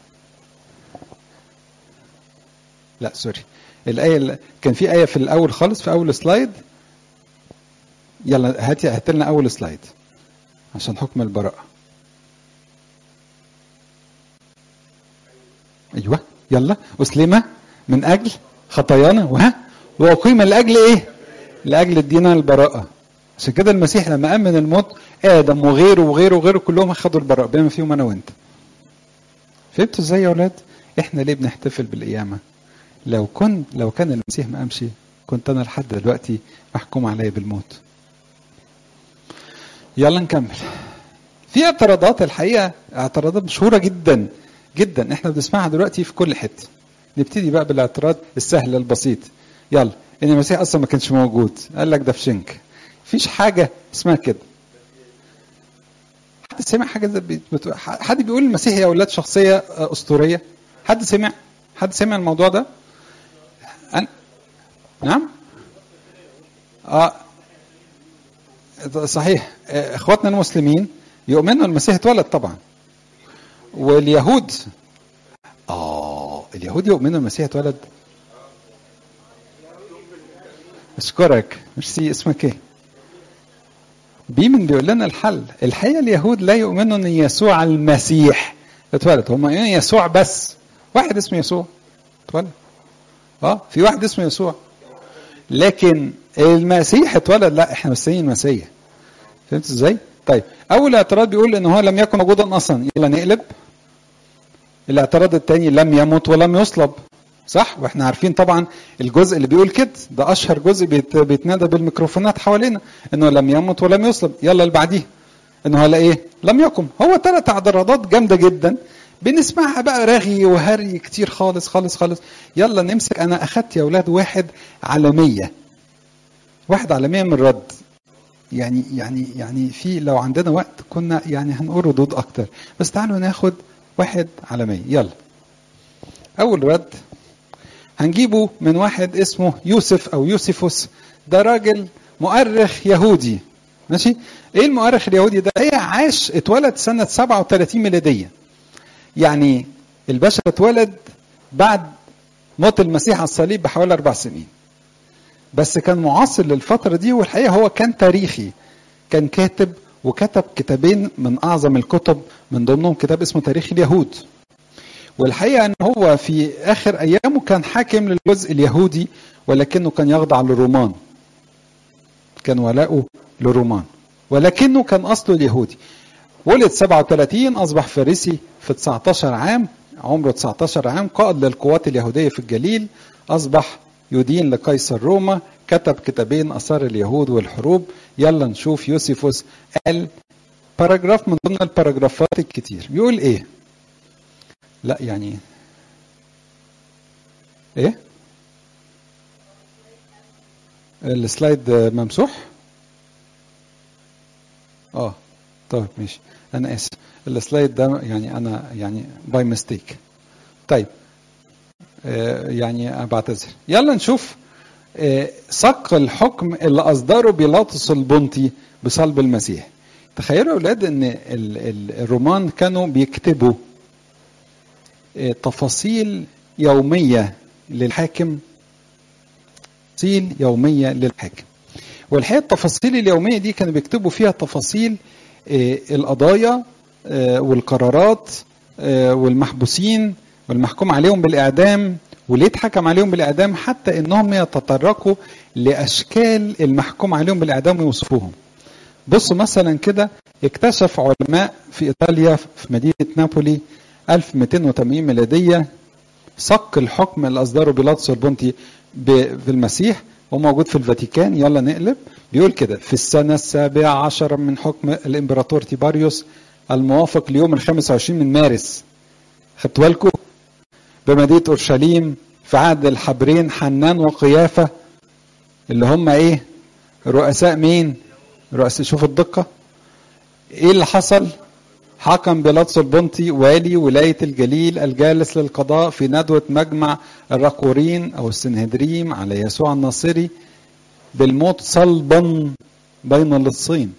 لا سوري، الآية اللي كان في آية في الأول خالص في أول سلايد. يلا هاتي هات لنا أول سلايد عشان حكم البراءة. أيوة يلا. أسلمة من أجل خطايانا وها وأقيم لأجل إيه؟ لأجل الدين البراءة. عشان كده المسيح لما أمن الموت آدم وغيره وغيره وغيره كلهم أخذوا البراءة بما فيهم أنا وأنت. فهمتوا إزاي يا أولاد؟ إحنا ليه بنحتفل بالقيامة؟ لو كن لو كان المسيح ما أمشي كنت أنا لحد دلوقتي محكوم عليا بالموت. يلا نكمل. في اعتراضات الحقيقة، اعتراضات مشهورة جدا جدا احنا بنسمعها دلوقتي في كل حتة. نبتدي بقى بالاعتراض السهل البسيط. يلا. ان المسيح اصلا ما كانش موجود، قال لك ده في شنك. مفيش حاجة اسمها كده. حد سمع حاجة زي بت... حد بيقول المسيح يا اولاد شخصية اسطورية؟ حد سمع؟ حد سمع الموضوع ده؟ أنا... نعم؟ اه صحيح. اخواتنا المسلمين يؤمنوا المسيح اتولد طبعا. واليهود اه اليهود يؤمنوا المسيح اتولد. اشكرك. ميرسي. اسمك ايه؟ بيمن بيقول لنا الحل. الحقيقه اليهود لا يؤمنوا ان يسوع المسيح اتولد، هم يؤمنوا يسوع بس. واحد اسمه يسوع اتولد. اه في واحد اسمه يسوع، لكن المسيح اتولد لا، احنا مستنيين المسيح. فهمت ازاي؟ طيب اول اعتراض بيقول ان هو لم يكن موجودا اصلا. يلا نقلب. الاعتراض الثاني لم يمت ولم يصلب. صح؟ واحنا عارفين طبعا الجزء اللي بيقول كده ده اشهر جزء بيت بيتنادى بالميكروفونات حوالينا، انه لم يمت ولم يصلب. يلا اللي بعديه انه هلا ايه؟ لم يقم. هو ثلاث اعتراضات جامده جدا بنسمعها بقى رغي وهري كتير خالص خالص خالص. يلا نمسك. انا اخدت يا اولاد واحد على مية. واحد على مية من الرد. يعني يعني يعني في لو عندنا وقت كنا يعني هنقول ردود اكتر، بس تعالوا ناخد واحد على مية. يلا. اول رد هنجيبه من واحد اسمه يوسف او يوسفوس. ده راجل مؤرخ يهودي. ماشي. ايه المؤرخ اليهودي ده؟ ايه عاش اتولد سنة سبعة وثلاثين ميلادية. يعني البشر اتولد بعد موت المسيح على الصليب بحوالي أربع سنين، بس كان معاصر للفترة دي، والحقيقة هو كان تاريخي، كان كاتب وكتب كتابين من أعظم الكتب، من ضمنهم كتاب اسمه تاريخ اليهود. والحقيقة أن هو في آخر أيامه كان حاكم للجزء اليهودي، ولكنه كان يخضع للرومان، كان ولاؤه للرومان، ولكنه كان أصله اليهودي. ولد سبعة وثلاثين، أصبح فريسي في تسعة عشر عام، عمره تسعة عشر عام، قائد للقوات اليهودية في الجليل، أصبح يدين لقيصر روما، كتب كتابين أثار اليهود والحروب. يلا نشوف يوسيفوس قال باراجراف من ضمن الباراجرافات الكتير، بيقول إيه؟ لا يعني إيه؟ السلايد ممسوح؟ اه طيب ماشي، انا اسف، السلايد ده يعني انا يعني باي ميستيك. طيب آه يعني انا بعتذر. يلا نشوف آه صك الحكم اللي اصدره بيلاطس البنطي بصلب المسيح. تخيلوا يا اولاد ان ال ال الرومان كانوا بيكتبوا آه تفاصيل يوميه للحاكم، تفاصيل يوميه للحاكم. والحقيقه التفاصيل اليوميه دي كانوا بيكتبوا فيها تفاصيل القضايا والقرارات والمحبوسين والمحكوم عليهم بالإعدام، وليه اتحكم عليهم بالإعدام، حتى إنهم يتطرقوا لأشكال المحكوم عليهم بالإعدام ويوصفوهم. بصوا مثلا كده، اكتشف علماء في إيطاليا في مدينة نابولي ألف ومئتين وثمانين ميلادية صك الحكم اللي أصدره بيلاطس البنطي في المسيح، وموجود في الفاتيكان. يلا نقلب. بيقول كده: في السنة السابعة عشر من حكم الإمبراطور تيباريوس الموافق ليوم الخامس وعشرين من مارس، خدتوا بالكم، بمدينة أورشليم في عهد الحبرين حنان وقيافة، اللي هم إيه؟ رؤساء مين؟ رؤساء. شوفوا الدقة. إيه اللي حصل؟ حكم بيلاطس البنطي والي ولاية الجليل الجالس للقضاء في ندوة مجمع الراقورين أو السنهدريم على يسوع الناصري بالموت صلبا بين اللصين.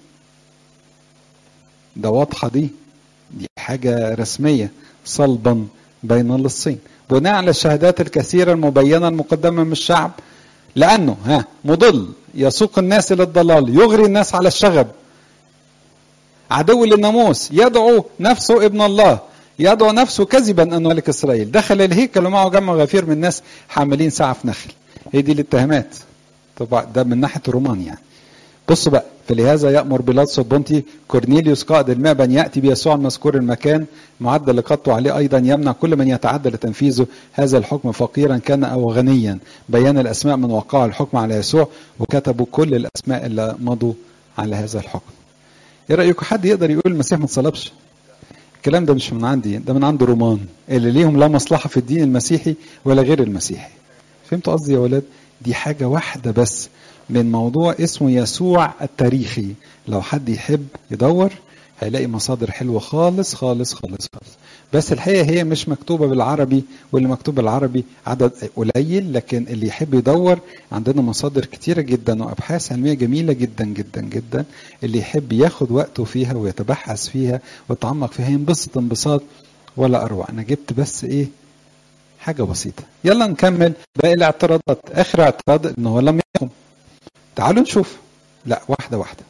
ده واضحة، دي دي حاجة رسمية، صلبا بين اللصين، بناء على الشهادات الكثيرة المبينة المقدمة من الشعب، لأنه ها مضل يسوق الناس إلى الضلال، يغري الناس على الشغب، عدو للناموس، يدعو نفسه ابن الله، يدعو نفسه كذبا أنه ملك إسرائيل، دخل الهيكل ومعه جمع غفير من الناس حاملين سعف نخل. هي دي الاتهامات طبعا، ده من ناحية الرومان يعني. بصوا بقى: فلهذا يأمر بيلاطس البنطي كورنيليوس قائد المئة أن يأتي بيسوع المذكور المكان معدل لقطه عليه، أيضا يمنع كل من يتعدى لتنفيذه هذا الحكم فقيرا كان أو غنيا. بيان الأسماء من وقع الحكم على يسوع، وكتبوا كل الأسماء اللي مضوا على هذا الحكم. ايه رأيكم حد يقدر يقول المسيح ما اتصلبش؟ الكلام ده مش من عندي، ده من عند رومان اللي ليهم لا مصلحة في الدين المسيحي ولا غير المسيحي. فهمتوا قصدي يا ولاد؟ دي حاجة واحدة بس من موضوع اسمه يسوع التاريخي. لو حد يحب يدور هيلاقي مصادر حلوة خالص خالص خالص خالص. بس الحقيقة هي مش مكتوبة بالعربي، واللي مكتوب بالعربي عدد قليل، لكن اللي يحب يدور عندنا مصادر كتيرة جدا وأبحاث علمية جميلة جدا جدا جدا. اللي يحب ياخد وقته فيها ويتبحث فيها ويتعمق فيها ينبسط انبساط ولا أروع. أنا جبت بس إيه حاجة بسيطة. يلا نكمل باقي الاعتراضات. آخر اعتراض إنه لم يقم. تعالوا نشوف. لا واحدة واحدة.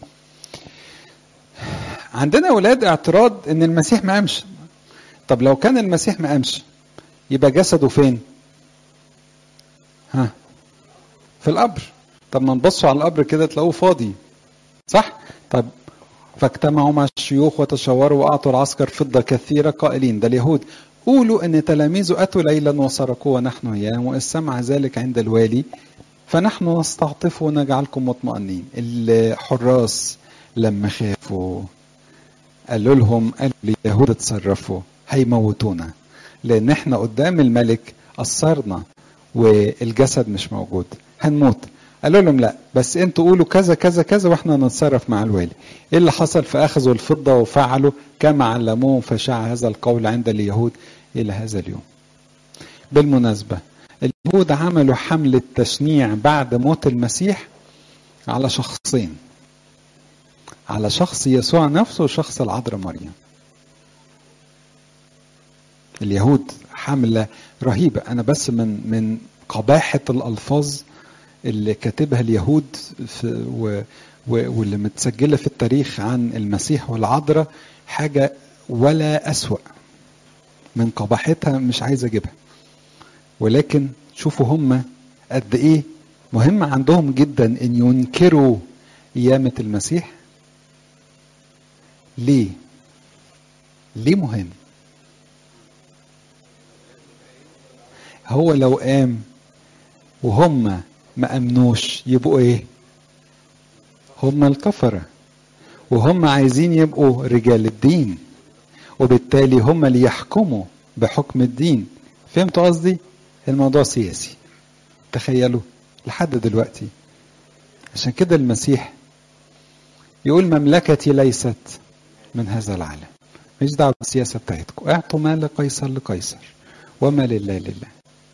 عندنا أولاد اعتراض إن المسيح ما قامش. طب لو كان المسيح ما قامش يبقى جسده فين؟ ها في القبر. طب ما نبصوا على القبر كده تلاقوه فاضي، صح؟ طب فاجتمعوا مع الشيوخ وتشاوروا وأعطوا العسكر فضة كثيرة قائلين، ده اليهود، قولوا أن تلاميذه أتوا ليلا وسرقوا ونحن أيام، وإذ سمع ذلك عند الوالي فنحن نستعطف ونجعلكم مطمئنين. الحراس لما خافوا قالوا لهم، قالوا اليهود اتصرفوا هيموتونا لأن احنا قدام الملك أثرنا والجسد مش موجود هنموت. قالوا لهم لا بس انتوا قولوا كذا كذا كذا واحنا نتصرف مع الوالي. ايه اللي حصل؟ فأخذوا الفضة وفعلوا كما علموهم، فشاع هذا القول عند اليهود إلى هذا اليوم. بالمناسبة اليهود عملوا حملة تشنيع بعد موت المسيح على شخصين، على شخص يسوع نفسه وشخص العذراء مريم. اليهود حملة رهيبة. أنا بس من من قباحة الألفاظ اللي كاتبها اليهود في و واللي متسجلة في التاريخ عن المسيح والعذراء حاجة ولا أسوأ من قباحتها، مش عايز أجيبها. ولكن شوفوا هم قد إيه مهم عندهم جدا إن ينكروا قيامة المسيح. ليه؟ ليه مهم؟ هو لو قام وهم ما أمنوش يبقوا إيه؟ هم الكفرة، وهم عايزين يبقوا رجال الدين، وبالتالي هم اللي يحكموا بحكم الدين. فهمتوا قصدي؟ الموضوع سياسي. تخيلوا لحد دلوقتي. عشان كده المسيح يقول مملكتي ليست من هذا العالم. مش دعوة بالسياسة بتاعتكم، اعطوا ما لقيصر لقيصر وما لله لله.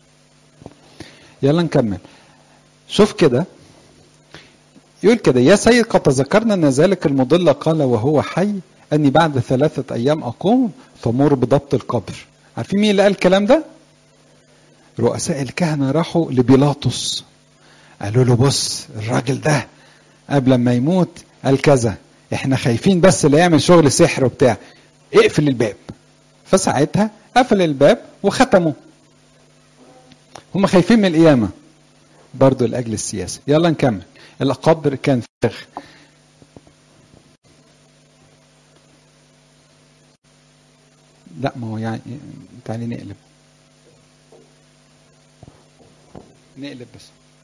يلا نكمل. شوف كده يقول كده: يا سيد قد تذكرنا ان ذلك المضل قال وهو حي اني بعد ثلاثة ايام اقوم، فمر بضبط القبر. عارفين مين اللي قال الكلام ده؟ رؤساء الكهنة راحوا لبيلاطس قالوا له بص الراجل ده قبل ما يموت قال كذا، احنا خايفين بس اللي يعمل شغل سحر وبتاع، اقفل الباب. فساعتها قفل الباب وختموا. هم خايفين من القيامة برضو لأجل السياسة. يلا نكمل. القبر كان فارغ. لا ما هو يعني تعالي نقلب نقلب بس.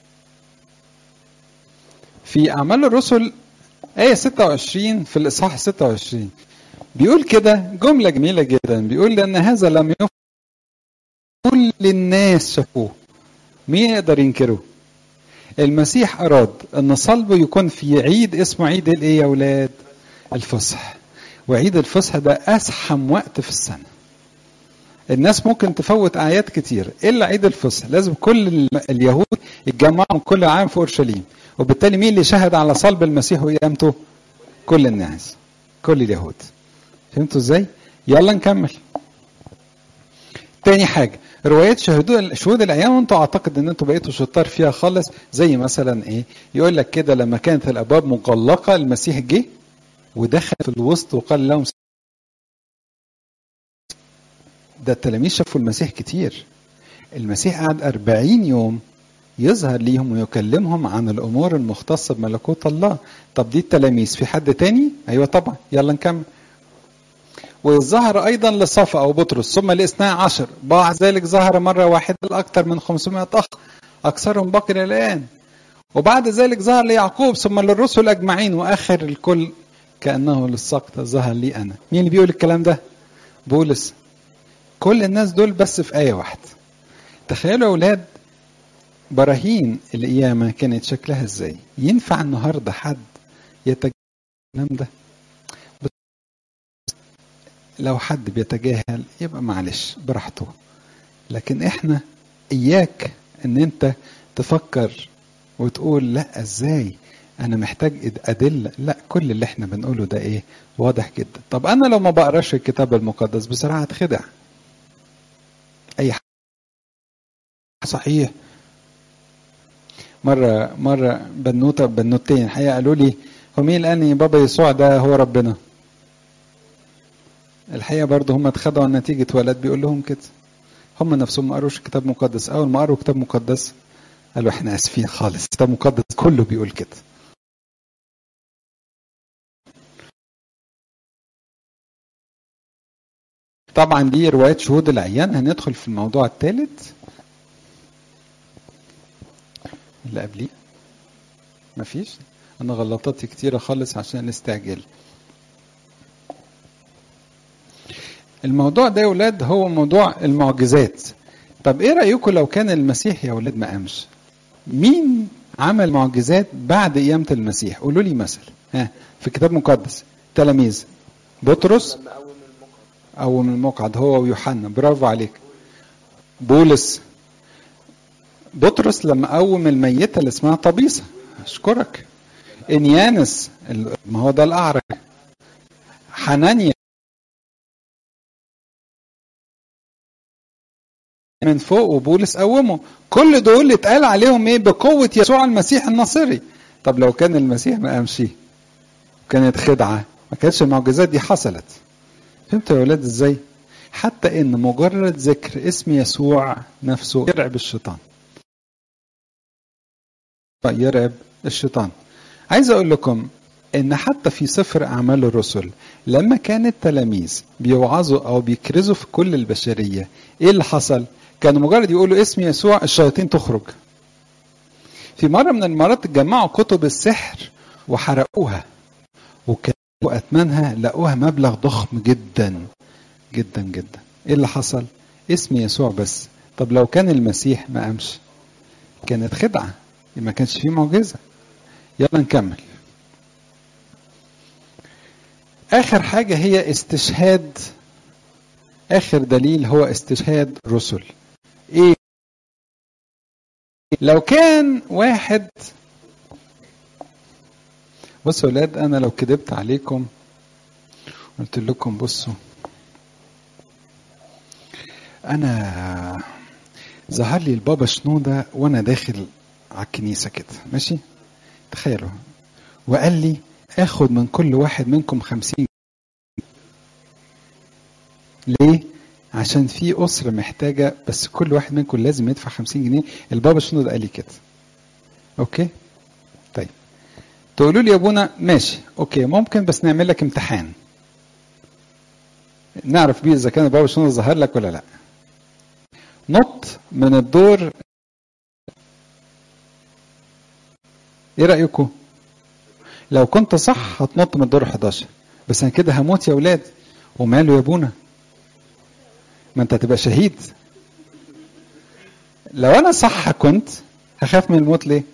في أعمال الرسل آية ستة وعشرين في الإصحاح ستة وعشرين بيقول كده جملة جميلة جدا، بيقول لأن هذا لم يفعل كل الناس شافوه. مين يقدر ينكره؟ المسيح أراد أن صلبه يكون في عيد اسمه عيد الإيه يا أولاد؟ الفصح. وعيد الفصح ده أزحم وقت في السنة. الناس ممكن تفوت آيات كتير إلا عيد الفصح. لازم كل اليهود يتجمعوا من كل عام في أورشليم، وبالتالي مين اللي شهد على صلب المسيح وقيامته؟ كل الناس، كل اليهود. فهمتوا ازاي؟ يلا نكمل. تاني حاجة روايات شهود شهود الأيام، وانتوا أعتقد ان انتوا بقيتوا شطار فيها خالص. زي مثلا ايه؟ يقول لك كده لما كانت الأبواب مغلقة المسيح جه ودخل في الوسط وقال لهم. ده التلاميذ شافوا المسيح كتير. المسيح قعد أربعين يوم يظهر ليهم ويكلمهم عن الأمور المختصة بملكوت الله. طب دي التلاميذ، في حد تاني؟ أيوة طبعا. يلا نكمل. وظهر أيضا لصفا أو بطرس ثم لاثني عشر، بعد ذلك ظهر مرة واحدة لأكثر من خمسمائة أخ أكثرهم باقٍ الآن. وبعد ذلك ظهر ليعقوب ثم للرسل أجمعين، وآخر الكل كأنه للسقط ظهر لي أنا. مين اللي بيقول الكلام ده؟ بولس. كل الناس دول بس في آية واحدة. تخيلوا يا أولاد براهين القيامة كانت شكلها ازاي؟ ينفع النهاردة حد يتجاهل الكلام ده؟ لو حد بيتجاهل يبقى معلش براحته، لكن احنا اياك ان انت تفكر وتقول لا ازاي انا محتاج ادله. لا، كل اللي احنا بنقوله ده ايه؟ واضح جدا. طب انا لو ما بقراش الكتاب المقدس بصراحة هتخدع. اي حاجة صحيح. مرة مرة بنوتة بنوتين الحقيقة قالوا لي هو مين الآن يا بابا يسوع ده هو ربنا؟ الحقيقة برضه هم اتخدعوا نتيجة ولد بيقول لهم كده. هم نفسهم ما قروش كتاب مقدس. أول ما قروا كتاب مقدس قالوا احنا آسفين خالص، كتاب مقدس كله بيقول كده. طبعا دي روايات شهود العيان. هندخل في الموضوع الثالث اللي قبليه. مفيش، انا غلطاتي كتيرة خالص عشان الاستعجال. الموضوع ده يا ولاد هو موضوع المعجزات. طب ايه رأيكم لو كان المسيح يا ولاد ما قامش؟ مين عمل معجزات بعد قيامة المسيح؟ قولوا لي مثل ها في الكتاب المقدس. تلاميذ. بطرس قوم المقعد هو ويوحنا، برافو عليك. بولس. بطرس لما قوم الميتة اللي اسمها طبيسة، اشكرك. انيانس ما هو ده الاعرج. حنانيا من فوق وبولس قومه. كل دول اتقال عليهم ايه؟ بقوة يسوع المسيح الناصري. طب لو كان المسيح ما قامش كانت خدعة، ما كانتش المعجزات دي حصلت. فهمتوا يا ولاد ازاي؟ حتى ان مجرد ذكر اسم يسوع نفسه يرعب الشيطان، يرعب الشيطان. عايز اقول لكم ان حتى في سفر اعمال الرسل لما كان التلاميذ بيوعظوا او بيكرزوا في كل البشرية، ايه اللي حصل؟ كانوا مجرد يقولوا اسم يسوع الشياطين تخرج. في مرة من المرات جمعوا كتب السحر وحرقوها، وكانوا أثمنها لقوها مبلغ ضخم جدا جدا جدا. ايه اللي حصل؟ اسم يسوع بس. طب لو كان المسيح ما قامش كانت خدعة، ما كانش فيه معجزة. يلا نكمل. آخر حاجة هي استشهاد. آخر دليل هو استشهاد رسل. ايه؟ لو كان واحد، بصوا يا ولاد، انا لو كدبت عليكم قلت لكم بصوا انا ظهر لي البابا شنودة وانا داخل على الكنيسة كده، ماشي؟ تخيلوا، وقال لي اخد من كل واحد منكم خمسين. ليه؟ عشان في أسرة محتاجة، بس كل واحد منكم لازم يدفع خمسين جنيه. البابا شنودة قال لي كده. اوكي؟ طيب تقولوا لي يا ابونا ماشي اوكي ممكن، بس نعمل لك امتحان نعرف بيه اذا كان البابا شنودة ظهر لك ولا لا. نط من الدور، ايه رأيكم؟ لو كنت صح هتنط من الدور حداشر، بس انا كده هموت يا ولاد. وماله يا ابونا؟ ما انت هتبقى شهيد. لو انا صح كنت هخاف من الموت. ليه؟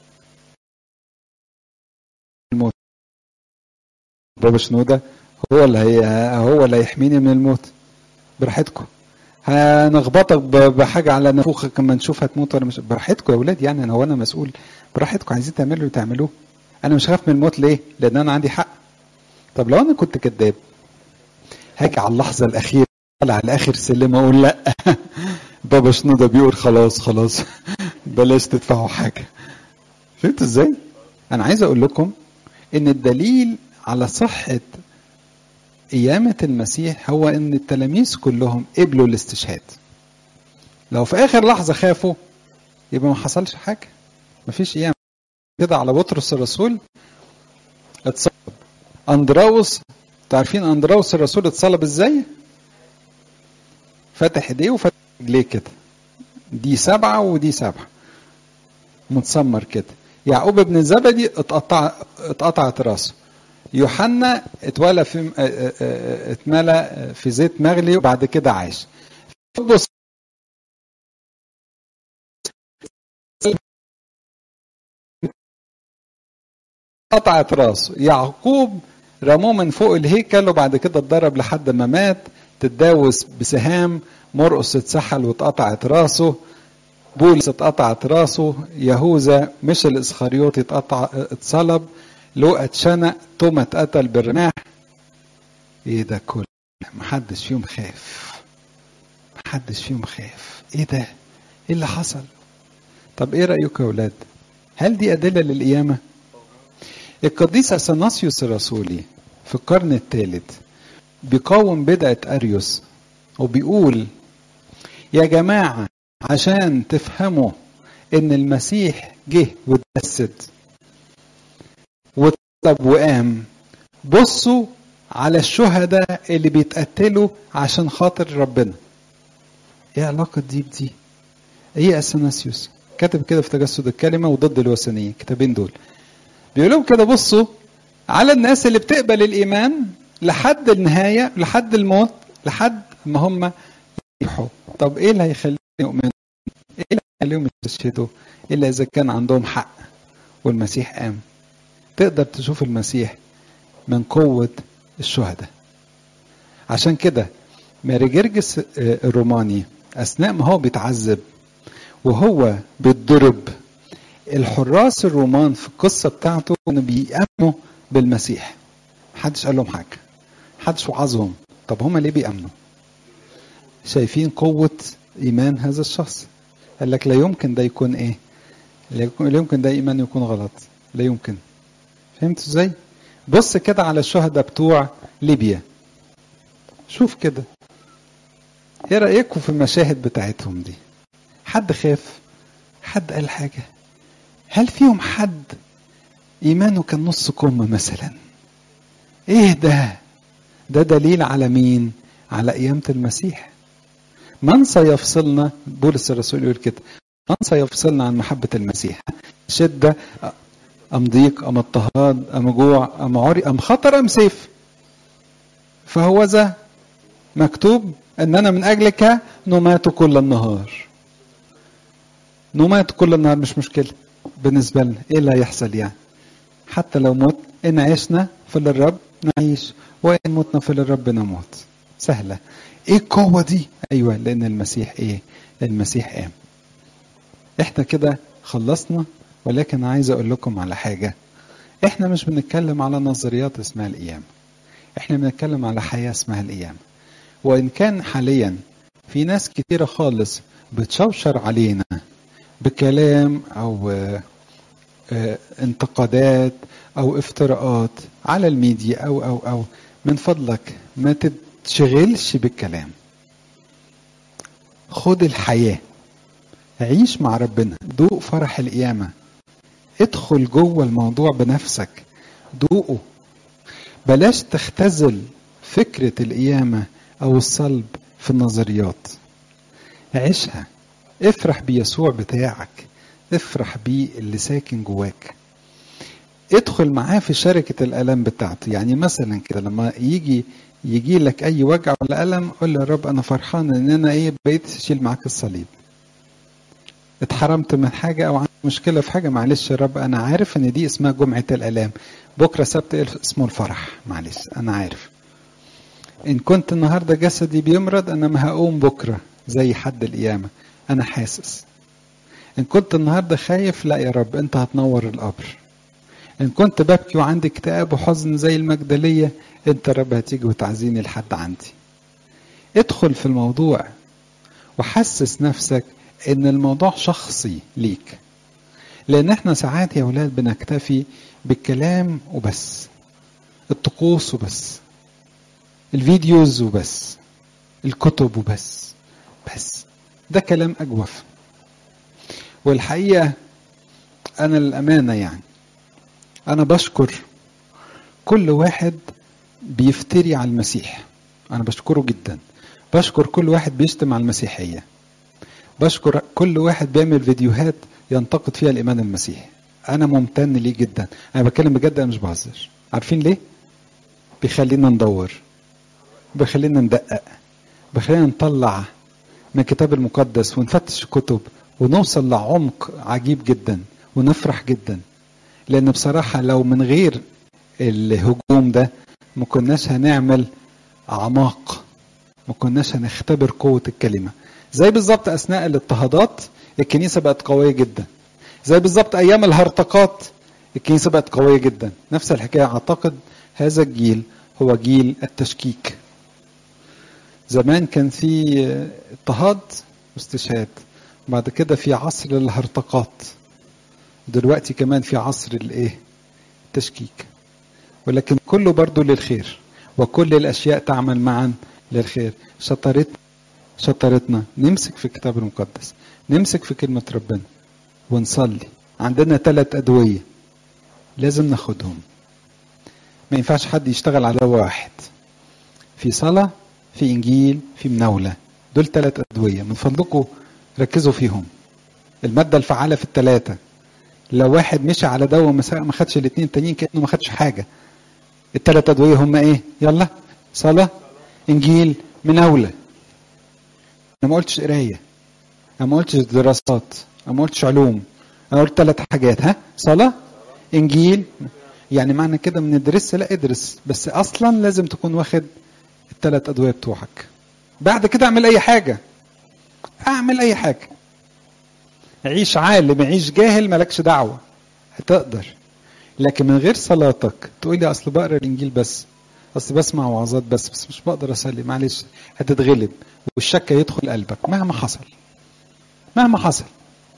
الموت بابا شنودة هو اللي هي هو اللي هيحميني من الموت. براحتكم، هنخبطك بحاجه على نافوخك اما نشوف هتموت ولا مش. براحتكم يا ولاد، يعني انا هو انا مسؤول؟ براحتكم، عايزين تعملوا تعملوه. انا مش خايف من الموت. ليه؟ لان انا عندي حق. طب لو انا كنت كذاب هاجي على اللحظه الاخيره على اخر سلم اقول لا بابا شنودة بيقول خلاص خلاص بلاش تدفعوا حاجه. فهمت ازاي؟ انا عايز اقول لكم ان الدليل على صحه قيامه المسيح هو ان التلاميذ كلهم قبلوا الاستشهاد. لو في اخر لحظه خافوا يبقى ما حصلش حاجه، ما فيش قيامه. كده على بطرس الرسول اتصلب. اندراوس، تعرفين اندراوس الرسول اتصلب ازاي؟ فتح ايديه وفتح رجليه كده، دي سبعه ودي سبعه، متسمر كده. يعقوب ابن زبدي اتقطع اتقطعت راسه. يوحنا اتولى في اتملى في زيت مغلي وبعد كده عاش. بص قطعت راسه. يعقوب رموه من فوق الهيكل وبعد كده اتضرب لحد ما مات، تتداوس بسهام. مرقس اتسحل واتقطعت راسه. بولس اتقطعت راسه. يهوذا مش الاسخريوطي اتقطع اتصلب. لوقا اتشنق. توما اتقتل بالرماح. ايه ده كله؟ محدش فيهم خاف، محدش فيهم خاف. ايه ده؟ ايه اللي حصل؟ طب ايه رأيكم يا اولاد؟ هل دي ادلة للقيامة؟ القديس اثناسيوس الرسولي في القرن الثالث بيقاوم بدعة اريوس وبيقول يا جماعة عشان تفهموا ان المسيح جه واتجسد وطلب وقام، بصوا على الشهداء اللي بيتقتلوا عشان خاطر ربنا. ايه علاقة دي بدي؟ ايه اثناسيوس كتب كده في تجسد الكلمة وضد الوثنية، كتابين دول بيقولوا كده بصوا على الناس اللي بتقبل الإيمان لحد النهاية، لحد الموت، لحد ما هم يروحوا. طب إيه اللي هيخليهم يؤمنوا؟ إيه اللي هيخليهم يستشهدوا؟ إلا إذا كان عندهم حق والمسيح قام. تقدر تشوف المسيح من قوة الشهداء. عشان كده ماري جرجس الروماني أثناء ما هو بيتعذب وهو بيتضرب، الحراس الرومان في القصة بتاعته كانوا بيأمنوا بالمسيح. محدش قال لهم حاجة، محدش وعظهم. طب هما ليه بيأمنوا؟ شايفين قوة ايمان هذا الشخص. قال لك لا يمكن ده يكون ايه، لا يمكن ده ايمان يكون غلط، لا يمكن. فهمت ازاي؟ بص كده على الشهداء بتوع ليبيا، شوف كده ايه رأيكم في المشاهد بتاعتهم دي؟ حد خاف؟ حد قال حاجة؟ هل فيهم حد ايمانه كان نص كم مثلا؟ ايه ده؟ ده دليل على مين؟ على قيامة المسيح. من سيفصلنا، بولس الرسول يقول كده، من سيفصلنا عن محبة المسيح؟ شدة أم ضيق أم اضطهاد أم جوع أم عري أم خطر أم سيف؟ فهو ذا مكتوب أننا من أجلك نمات كل النهار. نمات كل النهار مش مشكلة بالنسبة لنا، إيه اللي هيحصل يعني؟ حتى لو مت، إن عشنا فللرب نعيش وإن متنا فللرب نموت. سهلة. إيه القوة دي؟ أيوة، لأن المسيح إيه؟ المسيح قام. إحنا كده خلصنا، ولكن عايز أقول لكم على حاجة. إحنا مش بنتكلم على نظريات اسمها القيامة، إحنا بنتكلم على حياة اسمها القيامة. وإن كان حاليا في ناس كتيرة خالص بتشوشر علينا بكلام أو انتقادات أو افتراءات على الميديا أو أو أو من فضلك ما تتشغلش بالكلام. خد الحياة، عيش مع ربنا، دوق فرح القيامة، ادخل جوه الموضوع بنفسك، دوقه. بلاش تختزل فكرة القيامة أو الصلب في النظريات، عيشها. افرح بيسوع بتاعك، افرح بيه اللي ساكن جواك، ادخل معاه في شركة الألم بتاعته. يعني مثلا كده لما يجي يجي لك أي وجع ولا ألم، قول له يا رب أنا فرحان إن أنا إيه بقيت أشيل معاك الصليب. اتحرمت من حاجة أو عندي مشكلة في حاجة، معلش يا رب أنا عارف إن دي اسمها جمعة الآلام، بكرة سبت اسمه الفرح، معلش أنا عارف. إن كنت النهاردة جسدي بيمرض، أنا ما هقوم بكرة زي حد القيامة، أنا حاسس. إن كنت النهاردة خايف، لا يا رب أنت هتنور القبر. إن كنت ببكي وعندي اكتئاب وحزن زي المجدلية، أنت رب هتيجي وتعزيني لحد عندي. ادخل في الموضوع وحسس نفسك إن الموضوع شخصي ليك. لأن احنا ساعات يا أولاد بنكتفي بالكلام وبس، الطقوس وبس، الفيديوز وبس، الكتب وبس، بس ده كلام أجوف. والحقيقة أنا للأمانة يعني أنا بشكر كل واحد بيفتري على المسيح، أنا بشكره جدا. بشكر كل واحد بيشتم على المسيحية، بشكر كل واحد بيعمل فيديوهات ينتقد فيها الإيمان المسيحي، أنا ممتن ليه جدا. أنا بتكلم بجد، أنا مش بهزر. عارفين ليه؟ بيخلينا ندور، بيخلينا ندقق، بيخلينا نطلع من الكتاب المقدس ونفتش الكتب ونوصل لعمق عجيب جدا ونفرح جدا. لأن بصراحة لو من غير الهجوم ده ما كناش هنعمل أعماق، ما كناش هنختبر قوة الكلمة. زي بالظبط أثناء الاضطهادات الكنيسة بقت قوية جدا، زي بالظبط أيام الهرطقات الكنيسة بقت قوية جدا. نفس الحكاية. أعتقد هذا الجيل هو جيل التشكيك. زمان كان في اضطهاد واستشهاد، بعد كده في عصر الهرطقات، دلوقتي كمان في عصر الايه؟ التشكيك. ولكن كله برضو للخير، وكل الأشياء تعمل معا للخير. شطرت شطرتنا نمسك في الكتاب المقدس، نمسك في كلمة ربنا ونصلي. عندنا ثلاث أدوية لازم ناخدهم، ما ينفعش حد يشتغل على واحد. في صلاة، في إنجيل، في مناولة. دول ثلاث أدوية، من فضلكم ركزوا فيهم. المادة الفعالة في الثلاثة. لو واحد مشي على دواء ما خدش الاثنين تانيين كأنه ما خدش حاجة. الثلاث أدوية هم إيه؟ يلا: صلاة، إنجيل، مناولة. أنا ما قلتش قراية، أنا ما قلتش دراسات، أنا ما قلتش علوم، أنا قلت ثلاث حاجات. ها؟ صلاة، إنجيل. يعني معنى كده من ندرس؟ لا، ادرس، بس أصلا لازم تكون واخد الثلاث أدوية بتوعك. بعد كده أعمل أي حاجة، أعمل أي حاجة، عيش عالم، عيش جاهل، مالكش دعوة، هتقدر. لكن من غير صلاتك تقول لي أصل بقرأ الإنجيل بس، اصل بسمع وعظات بس بس مش بقدر اصلي، معلش هتتغلب والشك يدخل قلبك مهما حصل مهما حصل.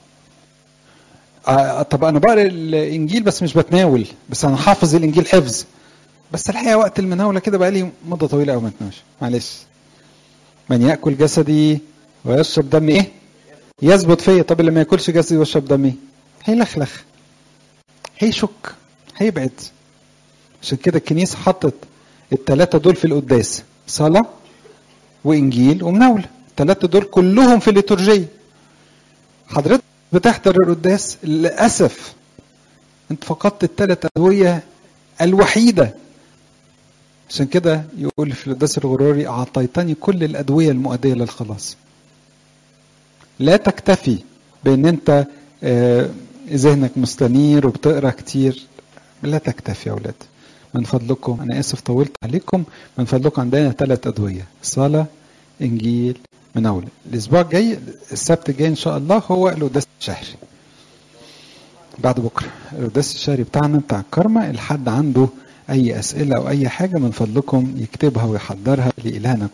آه طب انا بقرا الانجيل بس مش بتناول، بس انا حافظ الانجيل حفظ، بس الحقيقه وقت المناوله كده بقى لي مده طويله قوي ما اتناولش. معلش، من ياكل جسدي ويشرب دمي ايه؟ يثبت فيا. طب اللي ما ياكلش جسدي ويشرب دمي هيلخلخ، هيشك، هيبعد. عشان كده الكنيسه حطت الثلاثه دول في القداس، صلاه وانجيل ومناوله، الثلاثه دول كلهم في الليتورجيه. حضرتك بتحضر القداس للاسف انت فقدت الثلاث ادويه الوحيده. عشان كده يقول في القداس الغروري اعطيتني كل الادويه المؤديه للخلاص. لا تكتفي بان انت آه ذهنك مستنير وبتقرا كتير، لا تكتفي يا اولاد من فضلكم. انا اسف طولت عليكم، من فضلكم عندنا ثلاث ادويه، صلاه انجيل مناوله. الاسبوع الجاي السبت الجاي ان شاء الله هو القداس الشهري، بعد بكره القداس الشهري بتاعنا بتاع الكرمة. الحد عنده اي اسئله او اي حاجه من فضلكم يكتبها ويحضرها لإلهنا.